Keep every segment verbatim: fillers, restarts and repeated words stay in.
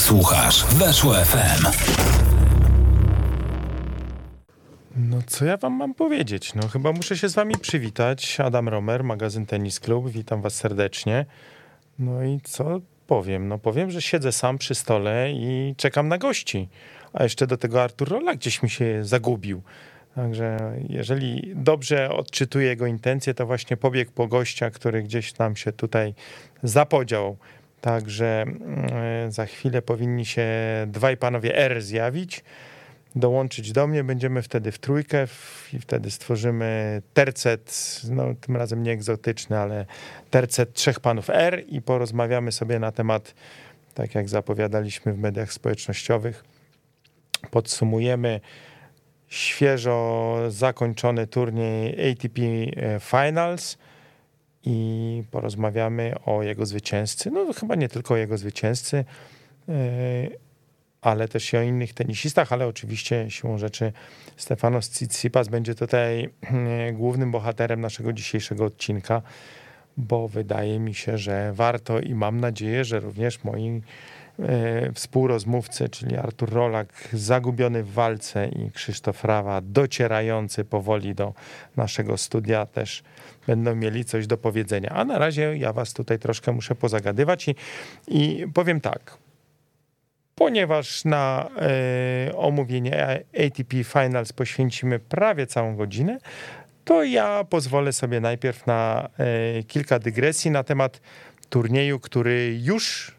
Słuchasz Weszło F M. No co ja wam mam powiedzieć? No chyba muszę się z wami przywitać. Adam Romer, magazyn Tennis Club. Witam was serdecznie. No i co powiem? No powiem, że siedzę sam przy stole i czekam na gości. A jeszcze do tego Artur Rolak gdzieś mi się zagubił. Także jeżeli dobrze odczytuję jego intencje, to właśnie pobiegł po gościa, który gdzieś nam się tutaj zapodział. Także za chwilę powinni się dwaj panowie R zjawić, dołączyć do mnie. Będziemy wtedy w trójkę i wtedy stworzymy tercet, no tym razem nie egzotyczny, ale tercet trzech panów R i porozmawiamy sobie na temat, tak jak zapowiadaliśmy w mediach społecznościowych, podsumujemy świeżo zakończony turniej A T P Finals i porozmawiamy o jego zwycięzcy. No chyba nie tylko o jego zwycięzcy, ale też i o innych tenisistach, ale oczywiście siłą rzeczy Stefanos Tsitsipas będzie tutaj głównym bohaterem naszego dzisiejszego odcinka, bo wydaje mi się, że warto i mam nadzieję, że również moi współrozmówcy, czyli Artur Rolak zagubiony w walce i Krzysztof Rawa docierający powoli do naszego studia też będą mieli coś do powiedzenia. A na razie ja was tutaj troszkę muszę pozagadywać i, i powiem tak. Ponieważ na y, omówienie A T P Finals poświęcimy prawie całą godzinę, to ja pozwolę sobie najpierw na y, kilka dygresji na temat turnieju, który już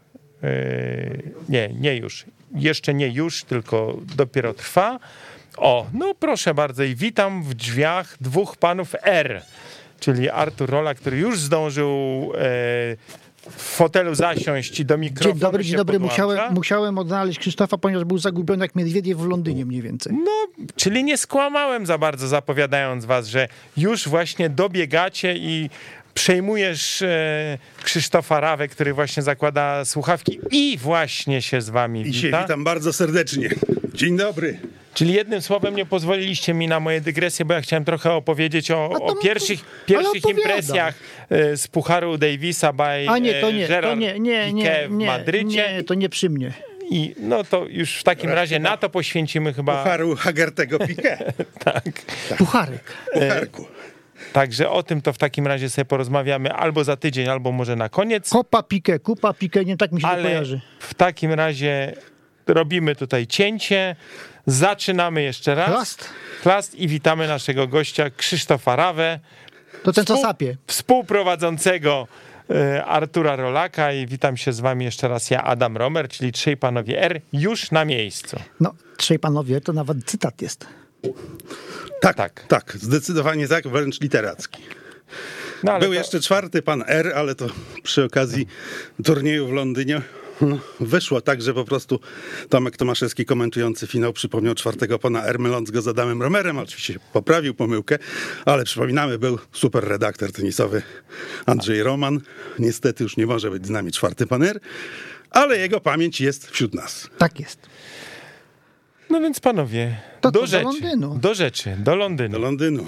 Nie, nie już. Jeszcze nie już, tylko dopiero trwa. O, no proszę bardzo i witam w drzwiach dwóch panów R, czyli Artur Rolak, który już zdążył e, w fotelu zasiąść i do mikrofonu. Dzień dobry, dzień dobry. podłącza. Musiałem, musiałem odnaleźć Krzysztofa, ponieważ był zagubiony jak Miedwiediew w Londynie mniej więcej. No, czyli nie skłamałem za bardzo, zapowiadając was, że już właśnie dobiegacie i przejmujesz e, Krzysztofa Rawę, który właśnie zakłada słuchawki i właśnie się z wami I wita. się witam bardzo serdecznie. Dzień dobry. Czyli jednym słowem nie pozwoliliście mi na moje dygresje, bo ja chciałem trochę opowiedzieć o, to, o pierwszych, ale pierwszych opowiadam. impresjach e, z Pucharu Davisa by A nie, to nie, Gerard to nie, nie, nie, Piqué w nie, Madrycie. nie, to nie przy mnie. I no to już w takim razie na to poświęcimy chyba... Pucharu Hagertego Piqué. tak. Pucharek. Pucharku. Także o tym to w takim razie sobie porozmawiamy albo za tydzień, albo może na koniec. Kopa Piqué, kupa Piqué, nie tak mi się to Ale kojarzy. w takim razie robimy tutaj cięcie. Zaczynamy jeszcze raz. Chlast? Chlast i witamy naszego gościa Krzysztofa Rawę. To ten co Współ- sapie. Współprowadzącego e, Artura Rolaka i witam się z wami jeszcze raz ja, Adam Romer, czyli trzej panowie R, już na miejscu. No, trzej panowie, to nawet cytat jest. Tak, Tak. tak, tak, zdecydowanie tak, wręcz literacki. No, ale Był to, jeszcze czwarty pan R, ale to przy okazji turnieju w Londynie no, wyszło tak, że po prostu Tomek Tomaszewski komentujący finał przypomniał czwartego pana R, myląc go z Adamem Romerem. Oczywiście poprawił pomyłkę, ale przypominamy, był super redaktor tenisowy Andrzej Roman. Niestety już nie może być z nami czwarty pan R, ale jego pamięć jest wśród nas. Tak jest. no więc panowie, To do co, do rzeczy, Londynu. do rzeczy, do Londynu. Do Londynu.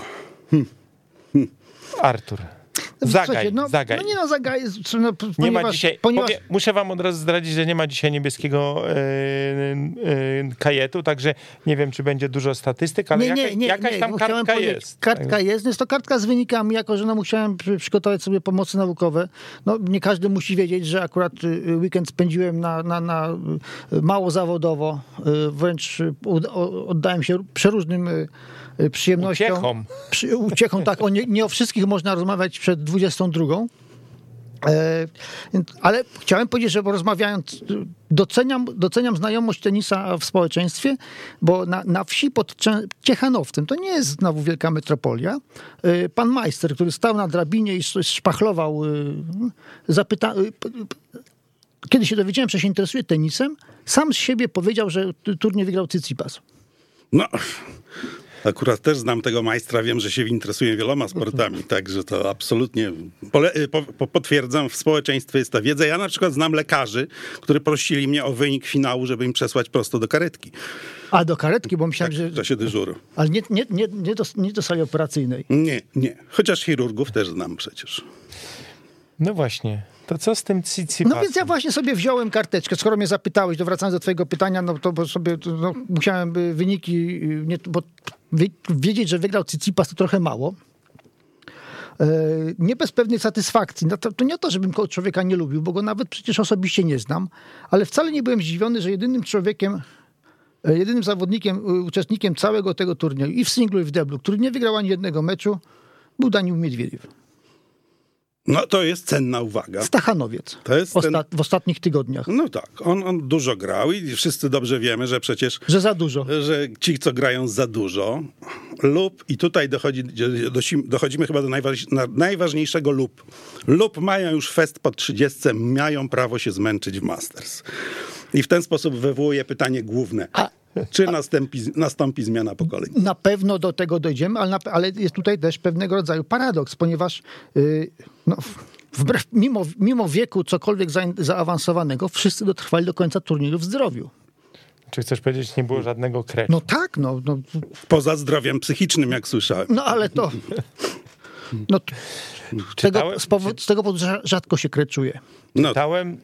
Artur, No, zagaj, słuchajcie, no, zagaj. No nie no, zagaj, no, Nie ponieważ, ma dzisiaj, ponieważ powie, muszę wam od razu zdradzić, że nie ma dzisiaj niebieskiego e, e, kajetu, także nie wiem, czy będzie dużo statystyk, ale nie, nie, jakaś, nie, jakaś nie, tam bo chciałem kartka powiedzieć, jest. Kartka jest, jest to kartka z wynikami, jako że no musiałem przy- przygotować sobie pomocy naukowe. No nie każdy musi wiedzieć, że akurat y, weekend spędziłem na, na, na y, mało zawodowo, y, wręcz y, ud- o- oddałem się przeróżnym y, y, przyjemnościom. Uciechom. Przy, uciechom, tak. O nie, nie o wszystkich można rozmawiać przed dwudziestą drugą. E, więc- ale chciałem powiedzieć, że rozmawiając, y, doceniam, doceniam znajomość tenisa w społeczeństwie, bo na, na wsi pod Cze- Ciechanowcem, to nie jest znowu wielka metropolia, y, pan majster, który stał na drabinie i sz- szpachlował, y, zapyta, y, p- p- kiedy się dowiedziałem, że się interesuje tenisem, sam z siebie powiedział, że t- turniej wygrał Tsitsipas. No, akurat też znam tego majstra, wiem, że się interesuje wieloma sportami, także to absolutnie pole- po, po, potwierdzam, w społeczeństwie jest ta wiedza. Ja na przykład znam lekarzy, którzy prosili mnie o wynik finału, żeby im przesłać prosto do karetki. A do karetki, bo Tak, myślałem, że... w czasie dyżuru. Ale nie, nie, nie, nie, do, nie do sali operacyjnej. Nie, nie. Chociaż chirurgów też znam przecież. No właśnie, to co z tym Tsitsipasem? No więc ja właśnie sobie wziąłem karteczkę, skoro mnie zapytałeś, to wracając do twojego pytania, no to bo sobie no, musiałem wyniki, nie, bo wiedzieć, że wygrał Tsitsipas to trochę mało. Nie bez pewnej satysfakcji. No to, to nie to, żebym człowieka nie lubił, bo go nawet przecież osobiście nie znam, ale wcale nie byłem zdziwiony, że jedynym człowiekiem, jedynym zawodnikiem, uczestnikiem całego tego turnieju i w singlu i w deblu, który nie wygrał ani jednego meczu, był Daniil Miedwiediew. No to jest cenna uwaga. Stachanowiec. To jest ten... Osta- w ostatnich tygodniach. No tak, on, on dużo grał i wszyscy dobrze wiemy, że przecież... Że za dużo. Że ci, co grają za dużo lub, i tutaj dochodzi, dochodzimy chyba do najważ, najważniejszego lub. Lub mają już fest po trzydziestce, mają prawo się zmęczyć w Masters. I w ten sposób wywołuje pytanie główne. A, czy nastąpi, nastąpi zmiana pokoleń? Na pewno do tego dojdziemy, ale, na, ale jest tutaj też pewnego rodzaju paradoks, ponieważ yy, no, wbrew, mimo, mimo wieku cokolwiek za, zaawansowanego, wszyscy dotrwali do końca turnieju w zdrowiu. Czy chcesz powiedzieć, że nie było żadnego crashu? No tak, no, no. Poza zdrowiem psychicznym, jak słyszałem. No ale to... No, tego, z, powodu, z tego powodu rzadko się kreczuje. No. Czytałem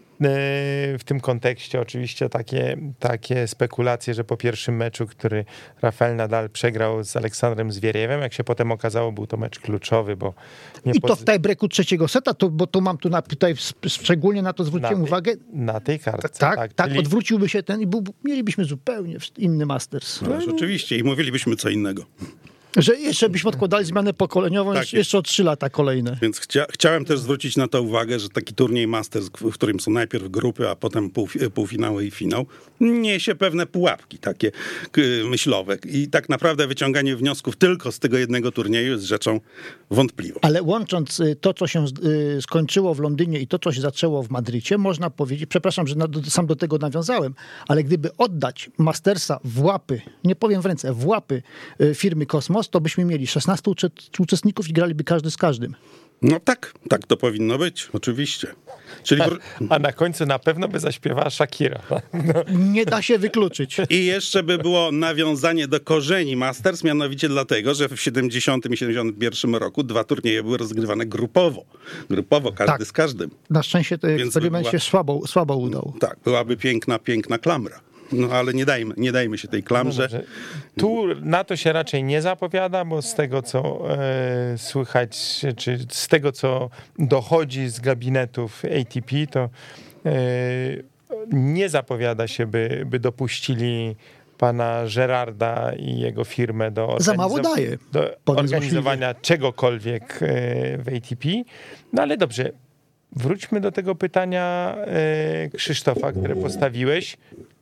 w tym kontekście oczywiście takie, takie spekulacje, że po pierwszym meczu, który Rafael Nadal przegrał z Aleksandrem Zwieriewem, jak się potem okazało, był to mecz kluczowy, bo... Nie I to poz... w tiebreaku trzeciego seta, to, bo tu mam tu na, tutaj szczególnie na to zwróciłem na tej, uwagę. Na tej kartce, tak. Tak, tak czyli... odwróciłby się ten i był, mielibyśmy zupełnie inny Masters. No, oczywiście i mówilibyśmy co innego. Że jeszcze byśmy odkładali zmianę pokoleniową, tak jeszcze o trzy lata kolejne. Więc chcia, chciałem też zwrócić na to uwagę, że taki turniej Masters, w którym są najpierw grupy, a potem pół, półfinały i finał, niesie pewne pułapki takie myślowe. I tak naprawdę wyciąganie wniosków tylko z tego jednego turnieju jest rzeczą wątpliwą. Ale łącząc to, co się skończyło w Londynie i to, co się zaczęło w Madrycie, można powiedzieć, przepraszam, że sam do tego nawiązałem, ale gdyby oddać Mastersa w łapy, nie powiem w ręce, w łapy firmy Kosmos, to byśmy mieli szesnastu uczestników i graliby każdy z każdym. No tak, tak to powinno być, oczywiście. Czyli... A, a na końcu na pewno by zaśpiewała Shakira. No. Nie da się wykluczyć. I jeszcze by było nawiązanie do korzeni Masters, mianowicie dlatego, że w siedemdziesiątym i siedemdziesiątym pierwszym roku dwa turnieje były rozgrywane grupowo. Grupowo, każdy tak. z każdym. Na szczęście to eksperyment była... się słabo, słabo udał. Tak, byłaby piękna, piękna klamra. No ale nie dajmy, nie dajmy się tej klamrze. No tu na to się raczej nie zapowiada, bo z tego, co e, słychać, czy z tego, co dochodzi z gabinetów A T P, to e, nie zapowiada się, by, by dopuścili pana Gerarda i jego firmę do, Za mało daje, do organizowania czegokolwiek w A T P. No ale dobrze, wróćmy do tego pytania e, Krzysztofa, które postawiłeś.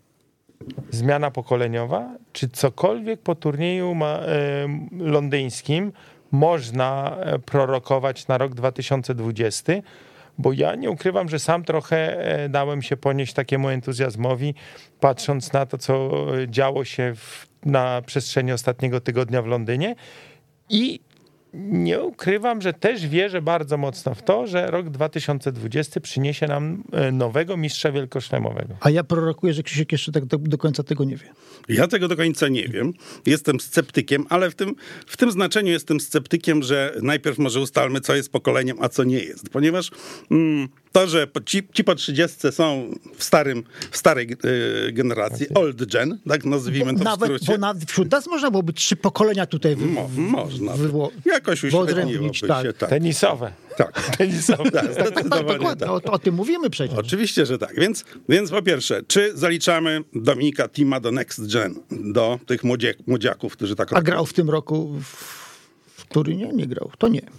Zmiana pokoleniowa, czy cokolwiek po turnieju ma, e, londyńskim można prorokować na rok dwa tysiące dwudziesty? Bo ja nie ukrywam, że sam trochę dałem się ponieść takiemu entuzjazmowi, patrząc na to, co działo się w, na przestrzeni ostatniego tygodnia w Londynie i nie ukrywam, że też wierzę bardzo mocno w to, że rok dwa tysiące dwudziesty przyniesie nam nowego mistrza wielkoszlemowego. A ja prorokuję, że Krzysiek jeszcze tak do, do końca tego nie wie. Ja tego do końca nie wiem. Jestem sceptykiem, ale w tym, w tym znaczeniu jestem sceptykiem, że najpierw może ustalmy, co jest pokoleniem, a co nie jest. Ponieważ mm, to, że ci, ci po trzydziestce są w, starym, w starej y, generacji, old gen, tak nazwijmy to nawet, w skrócie. Bo nawet wśród nas można byłoby trzy pokolenia tutaj wy, Mo, można. Wyło, jakoś uśredniłoby tak. się. Tak. Tenisowe. Tak. Tenisowe. Tak, zdecydowanie tak. O, o tym mówimy przecież. Oczywiście, że tak. Więc, więc po pierwsze, czy zaliczamy Dominika Thima do Next Gen, do tych młodzie, młodziaków, którzy tak robią? A grał w tym roku w, w Turynie? Nie grał. To nie.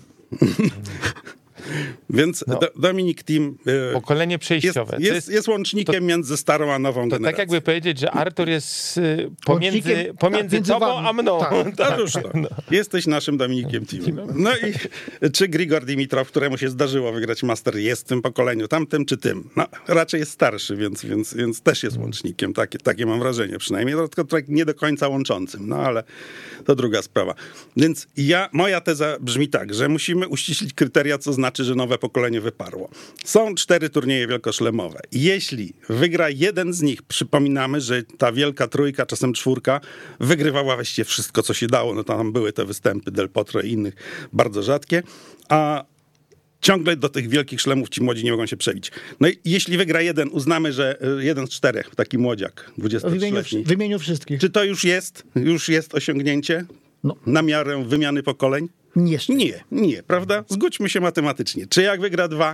Więc no. Do, Dominik Thiem pokolenie przejściowe. Jest, jest, jest, jest łącznikiem to, między starą a nową to generacją. Tak jakby powiedzieć, że Artur jest pomiędzy, pomiędzy tak, tobą a mną. Tak, tak. Już to. No. Jesteś naszym Dominikiem Thiemem. No i czy Grigor Dimitrow, któremu się zdarzyło wygrać Master, jest w tym pokoleniu, tamtym czy tym? No raczej jest starszy, więc, więc, więc też jest łącznikiem. Takie, takie mam wrażenie przynajmniej. Tylko nie do końca łączącym, no ale to druga sprawa. Więc ja, moja teza brzmi tak, że musimy uściślić kryteria, co znaczy, że nowe pokolenie wyparło. Są cztery turnieje wielkoszlemowe. Jeśli wygra jeden z nich, przypominamy, że ta wielka trójka, czasem czwórka, wygrywała właściwie wszystko, co się dało. No tam były te występy Del Potro i innych bardzo rzadkie. A ciągle do tych wielkich szlemów ci młodzi nie mogą się przebić. No i jeśli wygra jeden, uznamy, że jeden z czterech, taki młodziak, dwudziestotrzyletni. Wymienił wszystkich. Czy to już jest, już jest osiągnięcie No. na miarę wymiany pokoleń? Nie, Nie, nie, prawda? Zgódźmy się matematycznie. Czy jak wygra dwa?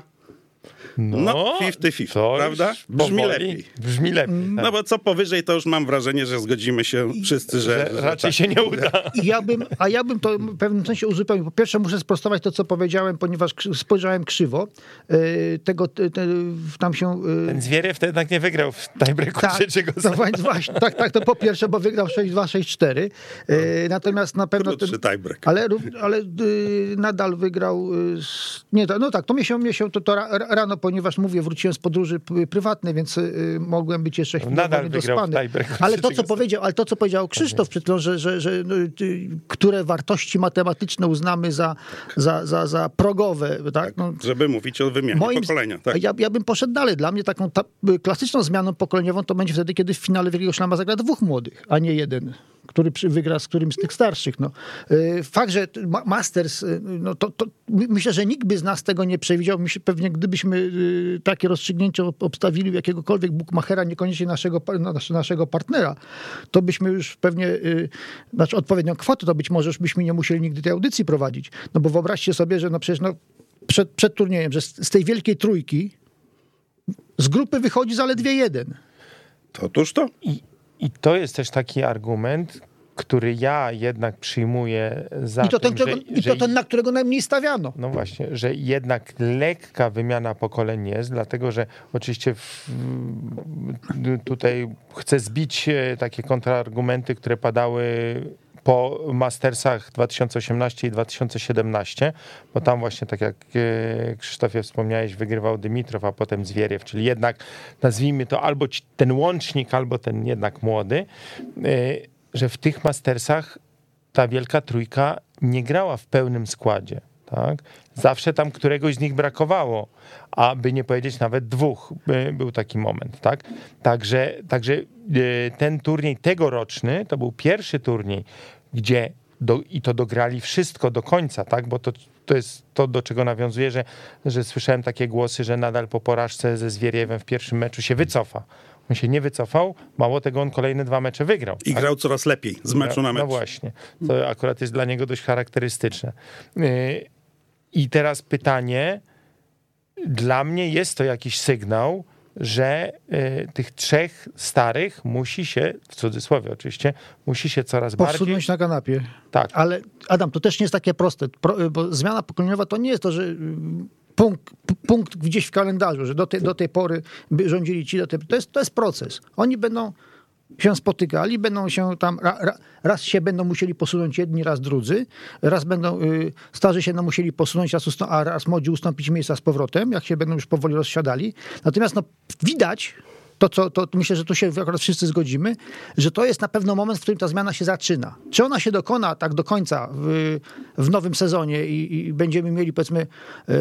No, pięćdziesiąt pięćdziesiąt, to prawda? już Brzmi powoli lepiej. Brzmi lepiej. No bo co powyżej, to już mam wrażenie, że zgodzimy się wszyscy, że... Że że raczej tak. się nie uda. Ja bym, a ja bym to w pewnym sensie uzupełnił. Po pierwsze muszę sprostować to, co powiedziałem, ponieważ krzy- spojrzałem krzywo. Yy, tego te, te, tam się... Yy, Ten Zwierew to jednak nie wygrał w tiebreaku trzeciego to seta. właśnie, właśnie, tak, tak, to po pierwsze, bo wygrał sześć dwa, sześć cztery. Yy, natomiast na pewno... Krótszy tiebreak. Ale, rów- ale yy, nadal wygrał... Yy, z- nie, to, no tak, to mnie się, mnie się to, to ra, rano, ponieważ mówię, wróciłem z podróży p- prywatnej, więc yy, mogłem być jeszcze chwilowo Nadal wygrał w niedospany. tiebreaku Ale to, trzeciego co seta. powiedział, ale to, co powiedział Krzysztof przed chwilą, że, że, że no, y, które wartości matematyczne uznamy za, za, za, za progowe, tak? No, Żeby mówić o wymianie moim- pokolenia. Tak. ja, ja bym poszedł dalej. Dla mnie taką ta, klasyczną zmianą pokoleniową to będzie wtedy, kiedy w finale Wielkiego Szlama zagra dwóch młodych, a nie jeden, który przy, wygra z którymś z tych starszych. No. Y, Fakt, że ma- Masters, y, no to, to my- myślę, że nikt by z nas tego nie przewidział. My się pewnie, gdybyśmy y, takie rozstrzygnięcie ob- obstawili u jakiegokolwiek bookmachera, niekoniecznie naszego, pa- nas- naszego partnera, to byśmy już pewnie, y, znaczy odpowiednią kwotę, to być może już byśmy nie musieli nigdy tej audycji prowadzić. No bo wyobraźcie sobie, że no przecież no, przed, przed turniejem, że z, z tej wielkiej trójki z grupy wychodzi zaledwie jeden. To otóż to. I, I to jest też taki argument, który ja jednak przyjmuję za I to ten, tym, że, którego, i że to ten, na którego najmniej stawiano. no właśnie, że jednak lekka wymiana pokoleń jest, dlatego że oczywiście w, tutaj chcę zbić e, takie kontrargumenty, które padały po Mastersach dwa tysiące osiemnaście i dwa tysiące siedemnaście, bo tam właśnie, tak jak e, Krzysztofie wspomniałeś, wygrywał Dymitrow, a potem Zwieriew, czyli jednak nazwijmy to albo ci- ten łącznik, albo ten jednak młody, e, że w tych Mastersach ta wielka trójka nie grała w pełnym składzie. Tak? Zawsze tam któregoś z nich brakowało, aby nie powiedzieć nawet dwóch. By- Był taki moment. Tak? Także, także e, ten turniej tegoroczny to był pierwszy turniej, gdzie do, i to dograli wszystko do końca, tak? Bo to, to jest to, do czego nawiązuję, że, że słyszałem takie głosy, że nadal po porażce ze Zwieriewem w pierwszym meczu się wycofa. On się nie wycofał, mało tego, on kolejne dwa mecze wygrał. I tak? grał coraz lepiej z meczu na mecz. No właśnie, to akurat jest dla niego dość charakterystyczne. Yy, I teraz pytanie, dla mnie jest to jakiś sygnał, że yy, tych trzech starych musi się, w cudzysłowie oczywiście, musi się coraz bardziej... Posunąć na kanapie. Tak. Ale Adam, to też nie jest takie proste, pro, bo zmiana pokoleniowa to nie jest to, że mm, punkt, p- punkt gdzieś w kalendarzu, że do tej, do tej pory by rządzili ci, do tej, to, jest, to jest proces. Oni będą się spotykali, będą się tam, ra, ra, raz się będą musieli posunąć jedni, raz drudzy, raz będą, y, starzy się będą musieli posunąć, raz ustą, a raz młodzi ustąpić miejsca z powrotem, jak się będą już powoli rozsiadali. Natomiast no, widać, to, co, to myślę, że tu się akurat wszyscy zgodzimy, że to jest na pewno moment, w którym ta zmiana się zaczyna. Czy ona się dokona tak do końca w, w nowym sezonie i, i będziemy mieli, powiedzmy, y,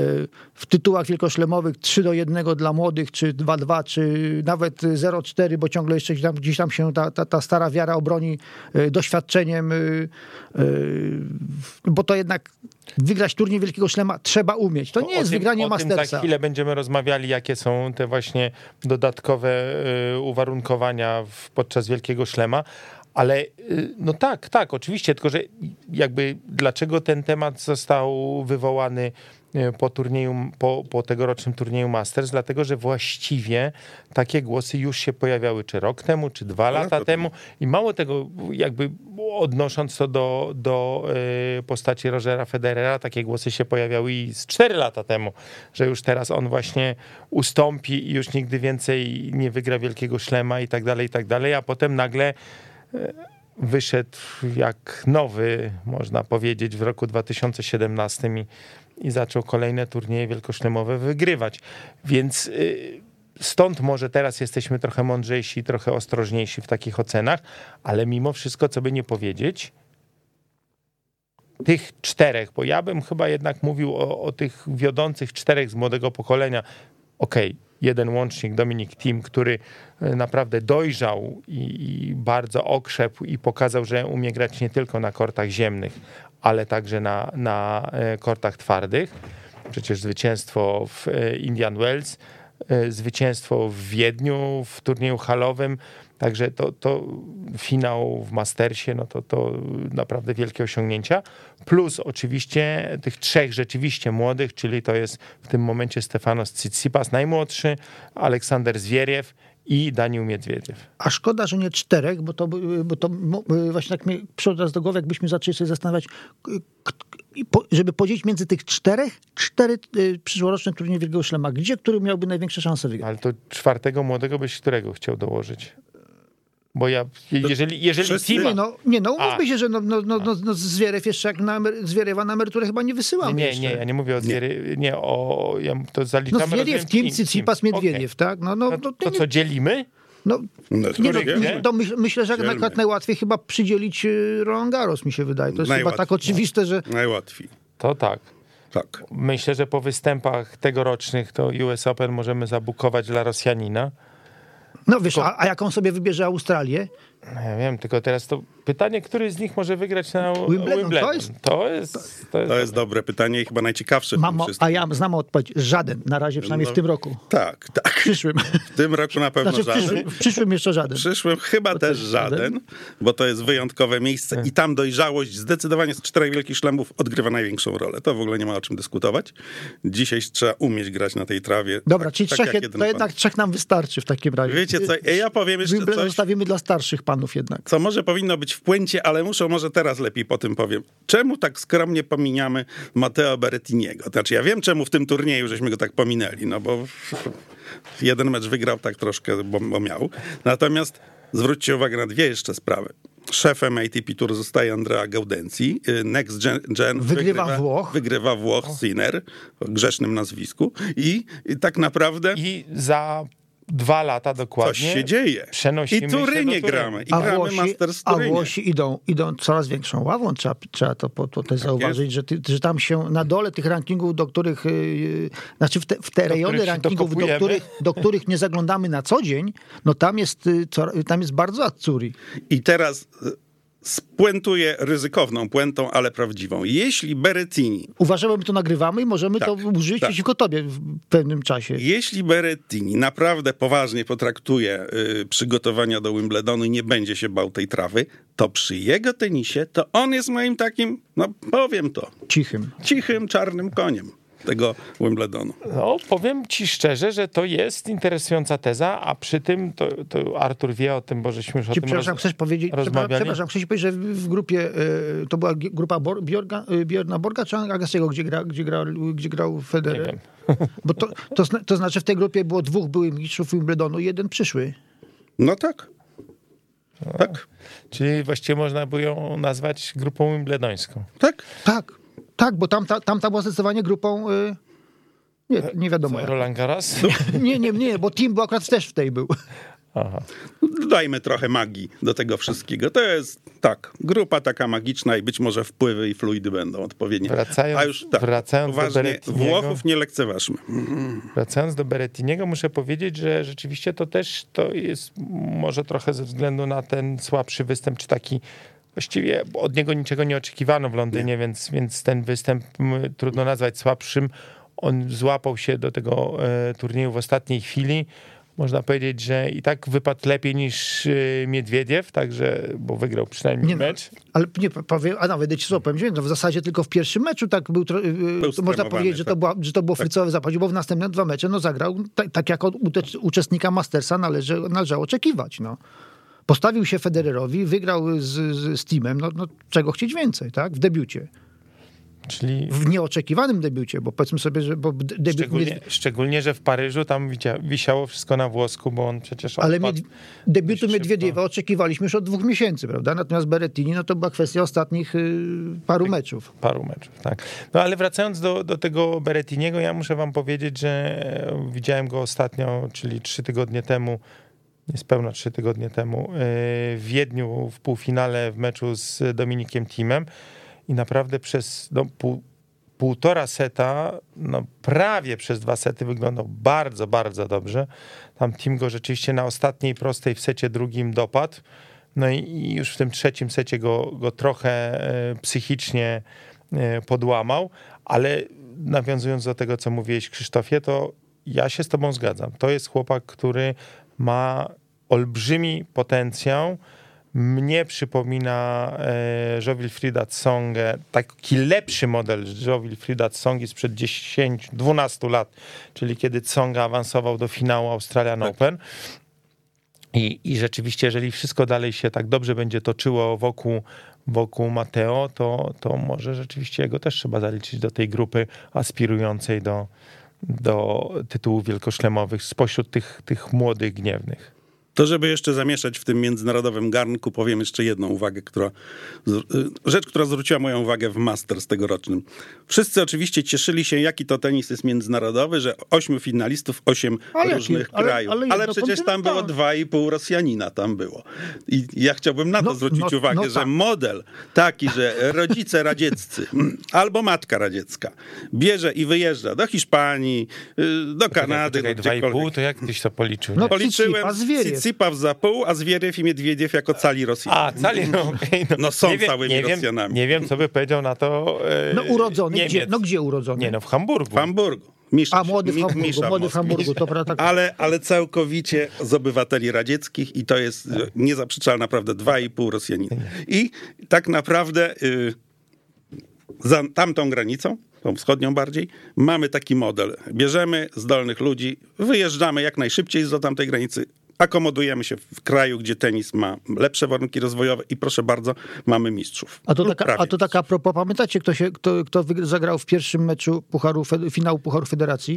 w tytułach wielkoszlemowych trzy do jednego dla młodych, czy dwa dwa, czy nawet zero cztery, bo ciągle jeszcze gdzieś tam, gdzieś tam się ta, ta, ta stara wiara obroni y, doświadczeniem, y, y, bo to jednak wygrać turniej Wielkiego Szlema trzeba umieć. To nie O jest tym- wygranie o tym Mastersa. za chwilę będziemy rozmawiali, jakie są te właśnie dodatkowe y, uwarunkowania w, podczas Wielkiego Szlema. Ale y, no tak, tak, oczywiście, tylko że jakby dlaczego ten temat został wywołany y, po turnieju, po, po tegorocznym turnieju Masters? Dlatego, że właściwie takie głosy już się pojawiały, czy rok temu, czy dwa lata temu. I mało tego, jakby odnosząc to do, do y, postaci Rogera Federera, takie głosy się pojawiały i z cztery lata temu, że już teraz on właśnie ustąpi i już nigdy więcej nie wygra Wielkiego Szlema i tak dalej, i tak dalej, a potem nagle wyszedł jak nowy, można powiedzieć, w roku dwa tysiące siedemnastym i, i zaczął kolejne turnieje wielkoszlemowe wygrywać. Więc y, stąd może teraz jesteśmy trochę mądrzejsi, trochę ostrożniejsi w takich ocenach, ale mimo wszystko, co by nie powiedzieć, tych czterech, bo ja bym chyba jednak mówił o, o tych wiodących czterech z młodego pokolenia. Okej, okay, jeden łącznik, Dominic Thiem, który naprawdę dojrzał i, i bardzo okrzepł i pokazał, że umie grać nie tylko na kortach ziemnych, ale także na, na kortach twardych. przecież zwycięstwo w Indian Wells, zwycięstwo w Wiedniu w turnieju halowym, także to, to finał w Mastersie, no to, to naprawdę wielkie osiągnięcia. Plus oczywiście tych trzech rzeczywiście młodych, czyli to jest w tym momencie Stefanos Tsitsipas najmłodszy, Aleksander Zwieriew i Daniil Miedwiediew. A szkoda, że nie czterech, bo to, bo to właśnie tak mi przyszło teraz do głowy, jakbyśmy zaczęli sobie zastanawiać, żeby podzielić między tych czterech, cztery przyszłoroczne turnieje Wielkiego Szlema. Gdzie, który miałby największe szanse wygrać? Ale to czwartego młodego byś którego chciał dołożyć? Bo ja, jeżeli, jeżeli teama... Nie no, nie, no umówmy się, że no, no, no, no, no Zwierew jeszcze jak na emery, Zwieriewa na emeryturę chyba nie wysyłam. Nie, jeszcze. nie, ja nie mówię o Zwieriewie, nie, o... Ja to zaliczamy... No Zwieriew, Kim, Tsitsipas, Miedwiediew, okay. Tak? No, no, no, to, to co, dzielimy? No, no, nie, no, to myśl, myślę, że akurat najłatwiej chyba przydzielić Roland Garros, mi się wydaje. To jest chyba tak oczywiste, że... Najłatwiej. To tak. Tak. Myślę, że po występach tegorocznych to U S Open możemy zabukować dla Rosjanina. No wiesz, a, a jaką sobie wybierze Australię? Ja wiem, tylko teraz to pytanie, który z nich może wygrać na Wimbledon? Wimbledon? To jest, to jest, to jest, to jest dobre pytanie i chyba najciekawsze. Mamo, a ja znam odpowiedź. Żaden. Na razie przynajmniej no, w tym roku. Tak, tak. W przyszłym. W tym roku na pewno znaczy, w żaden. przyszłym, w przyszłym jeszcze żaden. W przyszłym chyba też żaden, żaden, bo to jest wyjątkowe miejsce i tam dojrzałość zdecydowanie z czterech wielkich szlemów odgrywa największą rolę. To w ogóle nie ma o czym dyskutować. Dzisiaj trzeba umieć grać na tej trawie. Dobra, tak, czyli tak trzech, jak to jednak pan. trzech nam wystarczy w takim razie. Wiecie co, ja powiem jeszcze Wimbledon coś. zostawimy dla starszych panów jednak. Co może powinno być w puencie, ale muszę, może teraz lepiej po tym powiem. Czemu tak skromnie pominiamy Matteo Berrettiniego? Znaczy ja wiem, czemu w tym turnieju żeśmy go tak pominęli, no bo jeden mecz wygrał tak troszkę, bo, bo miał. Natomiast zwróćcie uwagę na dwie jeszcze sprawy. Szefem A T P Tour zostaje Andrea Gaudenzi. Next Gen, gen wygrywa, wygrywa Włoch. Wygrywa Włoch, Sinner, o grzesznym nazwisku. I, i tak naprawdę... I za... Dwa lata dokładnie. Coś się dzieje. Przenosimy I Turynie gramy. I a gramy Włosi, Masters a Turynie. Włosi idą, idą coraz większą ławą. Trzeba, trzeba to, to, to też tak zauważyć, że, ty, że tam się na dole tych rankingów, do których, yy, znaczy w te, w te rejony rankingów, do których, do których nie zaglądamy na co dzień, no tam jest, co, tam jest bardzo azzurri. I teraz spuentuję ryzykowną puentą, ale prawdziwą. Jeśli Berrettini... Uważamy, my to nagrywamy i możemy tak, to użyć tak. przeciwko tobie w pewnym czasie. Jeśli Berrettini naprawdę poważnie potraktuje y, przygotowania do Wimbledonu i nie będzie się bał tej trawy, to przy jego tenisie to on jest moim takim, no powiem to... Cichym. Cichym, czarnym koniem tego Wimbledonu. No, powiem ci szczerze, że to jest interesująca teza, a przy tym to, to Artur wie o tym, bo żeśmy już o Ci, tym przepraszam, roz, chcesz powiedzieć, rozmawiali. Przepraszam, chcesz powiedzieć, że w grupie, to była grupa Bjorga, Bjorna Borga czy Agassiego, gdzie, gra, gdzie, gra, gdzie grał Federer? Nie wiem. Bo to, to, to znaczy w tej grupie było dwóch byłych mistrzów Wimbledonu i jeden przyszły. No tak. No, tak. Czyli właściwie można by ją nazwać grupą wimbledońską. Tak. Tak. Tak, bo tamta, tamta była zdecydowanie grupą... Y, nie, nie wiadomo. Co, Roland Garros? Nie, nie, nie, bo team był akurat też w tej był. Aha. Dodajmy trochę magii do tego wszystkiego. To jest tak, grupa taka magiczna i być może wpływy i fluidy będą odpowiednie. Wracając, A już tak, wracając poważnie, do Berrettiniego, Włochów nie lekceważmy. Wracając do Berrettiniego, muszę powiedzieć, że rzeczywiście to też to jest może trochę ze względu na ten słabszy występ, czy taki właściwie od niego niczego nie oczekiwano w Londynie, nie. Więc, więc ten występ trudno nazwać słabszym. On złapał się do tego e, turnieju w ostatniej chwili. Można powiedzieć, że i tak wypadł lepiej niż Miedwiediew, także, bo wygrał przynajmniej nie, mecz. No, ale nie powiem, a nawet ci powiem, no w zasadzie tylko w pierwszym meczu tak był, był można powiedzieć, że to, była, że to było tak. frycowe zapadzie, bo w następne dwa mecze no zagrał tak, tak jak od uczestnika Mastersa należy, należało oczekiwać. No. Postawił się Federerowi, wygrał z, z, z teamem, no, no czego chcieć więcej, tak? W debiucie. Czyli... W nieoczekiwanym debiucie, bo powiedzmy sobie, że... Bo debiut szczególnie, nie... szczególnie, że w Paryżu tam wisiało wszystko na włosku, bo on przecież... Ale mied... debiutu Miedwiediewa oczekiwaliśmy już od dwóch miesięcy, prawda? Natomiast Berrettini, no to była kwestia ostatnich y, paru meczów. Paru meczów, tak. No ale wracając do, do tego Berrettiniego, ja muszę wam powiedzieć, że widziałem go ostatnio, czyli trzy tygodnie temu, niespełna trzy tygodnie temu, w Wiedniu w półfinale w meczu z Dominikiem Thiem. I naprawdę przez no, pół, półtora seta, no prawie przez dwa sety wyglądał bardzo, bardzo dobrze. Tam Thiem go rzeczywiście na ostatniej prostej w secie drugim dopadł. No i, i już w tym trzecim secie go, go trochę e, psychicznie e, podłamał, ale nawiązując do tego, co mówiłeś, Krzysztofie, to ja się z tobą zgadzam. To jest chłopak, który ma olbrzymi potencjał. Mnie przypomina e, Jo-Wilfrieda Tsongę, taki lepszy model Jo-Wilfrieda Tsongi sprzed dziesięć dwunastu lat, czyli kiedy Tsonga awansował do finału Australian tak. Open. I, I rzeczywiście, jeżeli wszystko dalej się tak dobrze będzie toczyło wokół, wokół Matteo, to, to może rzeczywiście jego też trzeba zaliczyć do tej grupy aspirującej do, do tytułów wielkoszlemowych spośród tych, tych młodych, gniewnych. To, żeby jeszcze zamieszać w tym międzynarodowym garnku, powiem jeszcze jedną uwagę, która, rzecz, która zwróciła moją uwagę w Masters tegorocznym. Wszyscy oczywiście cieszyli się, jaki to tenis jest międzynarodowy, że ośmiu finalistów, osiem ale różnych jaki? krajów. Ale, ale, ale przecież tam było dwa i pół Rosjanina tam było. I ja chciałbym na to no, zwrócić no, uwagę, no, że tak. model taki, że rodzice radzieccy albo matka radziecka bierze i wyjeżdża do Hiszpanii, do Kanady. Czekaj, dwa i pół, to jak tyś to policzył? No, policzyłem Tsitsipas za pół, a Zwieriew i Miedwiediew jako cali Rosjanie. A, cali, no okay, no. no są nie całymi nie Rosjanami. Wiem, nie wiem, co by powiedział na to e, No urodzony, gdzie, no gdzie urodzony? Nie, no w Hamburgu. W Hamburgu. Misza, a, młody w Hamburgu, Misza młody w Hamburgu, to prawda. Ale, ale całkowicie z obywateli radzieckich i to jest niezaprzeczalna prawda, dwa i pół Rosjanina. I tak naprawdę y, za tamtą granicą, tą wschodnią bardziej, mamy taki model. Bierzemy zdolnych ludzi, wyjeżdżamy jak najszybciej z tamtej granicy, akomodujemy się w kraju, gdzie tenis ma lepsze warunki rozwojowe i proszę bardzo, mamy mistrzów. A to taka, a to taka a propos, pamiętacie, kto, się, kto, kto zagrał w pierwszym meczu Pucharu, finału Pucharu Federacji?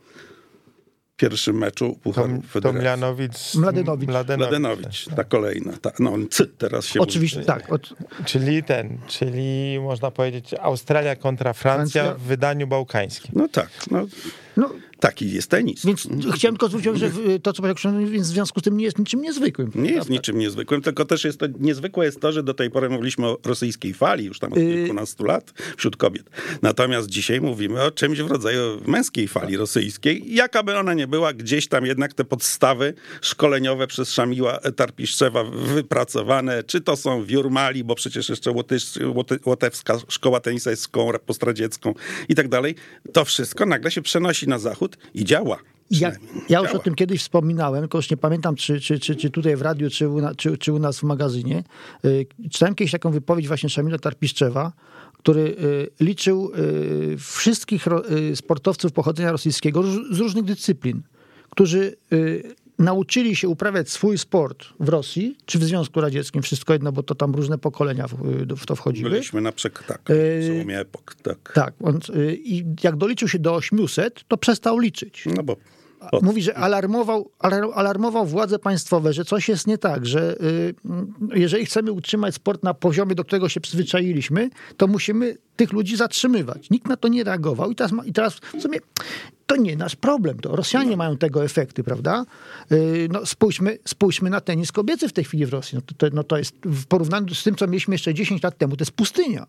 W pierwszym meczu Pucharu Tom, Federacji. Tomjanowicz, Mladenowicz. Mladenowicz. Mladenowicz, ta kolejna. Ta, no, C teraz się Oczywiście, mówi. tak. Od... Czyli ten, czyli można powiedzieć Australia kontra Francja, Francja? w wydaniu bałkańskim. No tak, no... no taki jest tenis. Więc chciałem tylko zwrócić uwagę, że to, co powiedział, więc w związku z tym nie jest niczym niezwykłym. Nie jest niczym niezwykłym, tylko też jest to niezwykłe jest to, że do tej pory mówiliśmy o rosyjskiej fali już tam od kilkunastu lat wśród kobiet. Natomiast dzisiaj mówimy o czymś w rodzaju męskiej fali rosyjskiej. Jaka by ona nie była, gdzieś tam jednak te podstawy szkoleniowe przez Szamiła Tarpiszczewa wypracowane, czy to są w Jurmali, bo przecież jeszcze Łotysz, Łoty, Łotewska szkoła tenisa jest szkołą postradziecką i tak dalej. To wszystko nagle się przenosi na zachód i działa. Ja, ja już działa. O tym kiedyś wspominałem, tylko już nie pamiętam, czy, czy, czy, czy tutaj w radiu, czy u, na, czy, czy u nas w magazynie. Yy, czytałem kiedyś taką wypowiedź właśnie Szamila Tarpiszczewa, który yy, liczył yy, wszystkich ro, yy, sportowców pochodzenia rosyjskiego róż, z różnych dyscyplin, którzy yy, nauczyli się uprawiać swój sport w Rosji, czy w Związku Radzieckim, wszystko jedno, bo to tam różne pokolenia w, w to wchodziły. Byliśmy na przykład, tak, w złomie epok, tak. Tak, on, i jak doliczył się do ośmiuset, to przestał liczyć. No bo... Mówi, że alarmował, alarmował władze państwowe, że coś jest nie tak, że jeżeli chcemy utrzymać sport na poziomie, do którego się przyzwyczailiśmy, to musimy tych ludzi zatrzymywać. Nikt na to nie reagował i teraz, i teraz w sumie to nie nasz problem. To Rosjanie no. mają tego efekty, prawda? No, spójrzmy, spójrzmy na tenis kobiecy w tej chwili w Rosji. No to, to, no to jest w porównaniu z tym, co mieliśmy jeszcze dziesięć lat temu, to jest pustynia.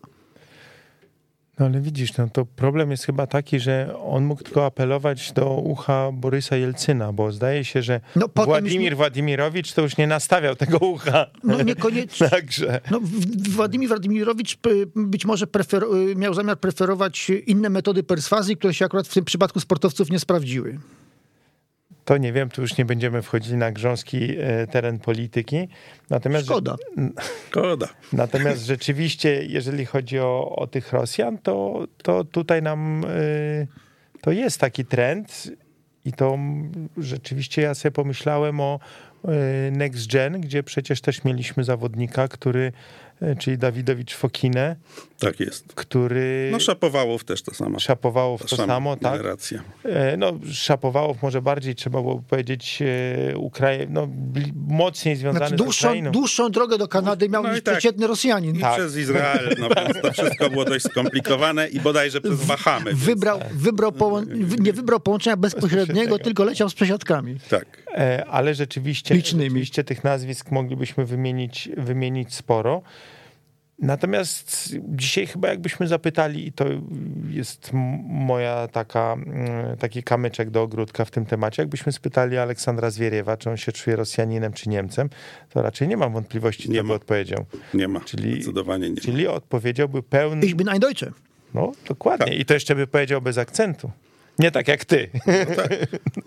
No ale widzisz, no to problem jest chyba taki, że on mógł tylko apelować do ucha Borysa Jelcyna, bo zdaje się, że no, Władimir już... Władimirowicz to już nie nastawiał tego ucha. No niekoniecznie. Także. No, Władimir Władimirowicz być może prefer- miał zamiar preferować inne metody perswazji, które się akurat w tym przypadku sportowców nie sprawdziły. To nie wiem, tu już nie będziemy wchodzili na grząski teren polityki. Natomiast, Szkoda. Szkoda. Natomiast rzeczywiście, jeżeli chodzi o, o tych Rosjan, to, to tutaj nam to jest taki trend i to rzeczywiście ja sobie pomyślałem o Next Gen, gdzie przecież też mieliśmy zawodnika, który, czyli Dawidowicz Fokinę. Tak jest. Który... No Szapowałow też to samo. Szapowałow to samo, tak. Generacja. No Szapowałow może bardziej, trzeba było powiedzieć, Ukraiń, no mocniej związany znaczy, dłuższą, z Ukrainą. Dłuższą drogę do Kanady miał no niż tak. przeciętny Rosjanin. I tak. przez Izrael, no więc to wszystko było dość skomplikowane i bodajże przez Bahamy. Wybrał, więc... wybrał połą- nie wybrał połączenia bezpośredniego, tylko leciał z przesiadkami. Tak. Ale rzeczywiście, rzeczywiście tych nazwisk moglibyśmy wymienić, wymienić sporo. Natomiast dzisiaj chyba jakbyśmy zapytali, i to jest moja taka, taki kamyczek do ogródka w tym temacie, jakbyśmy spytali Aleksandra Zwieriewa, czy on się czuje Rosjaninem czy Niemcem, to raczej nie mam wątpliwości, co by odpowiedział. Nie ma, czyli, zdecydowanie nie Czyli odpowiedziałby pełny... Ich bin ein Deutsche. No, dokładnie. Tak. I to jeszcze by powiedział bez akcentu. Nie tak jak ty. No tak.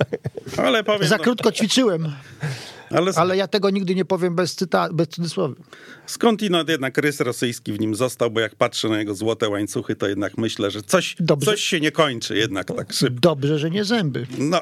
Ale powiem, Za no, krótko ćwiczyłem, ale, ale ja tego nigdy nie powiem bez, cyta, bez cudzysłowy. skądinąd jednak rys rosyjski w nim został, bo jak patrzę na jego złote łańcuchy, to jednak myślę, że coś, Dobrze. coś się nie kończy jednak tak szybko. Dobrze, że nie zęby. No,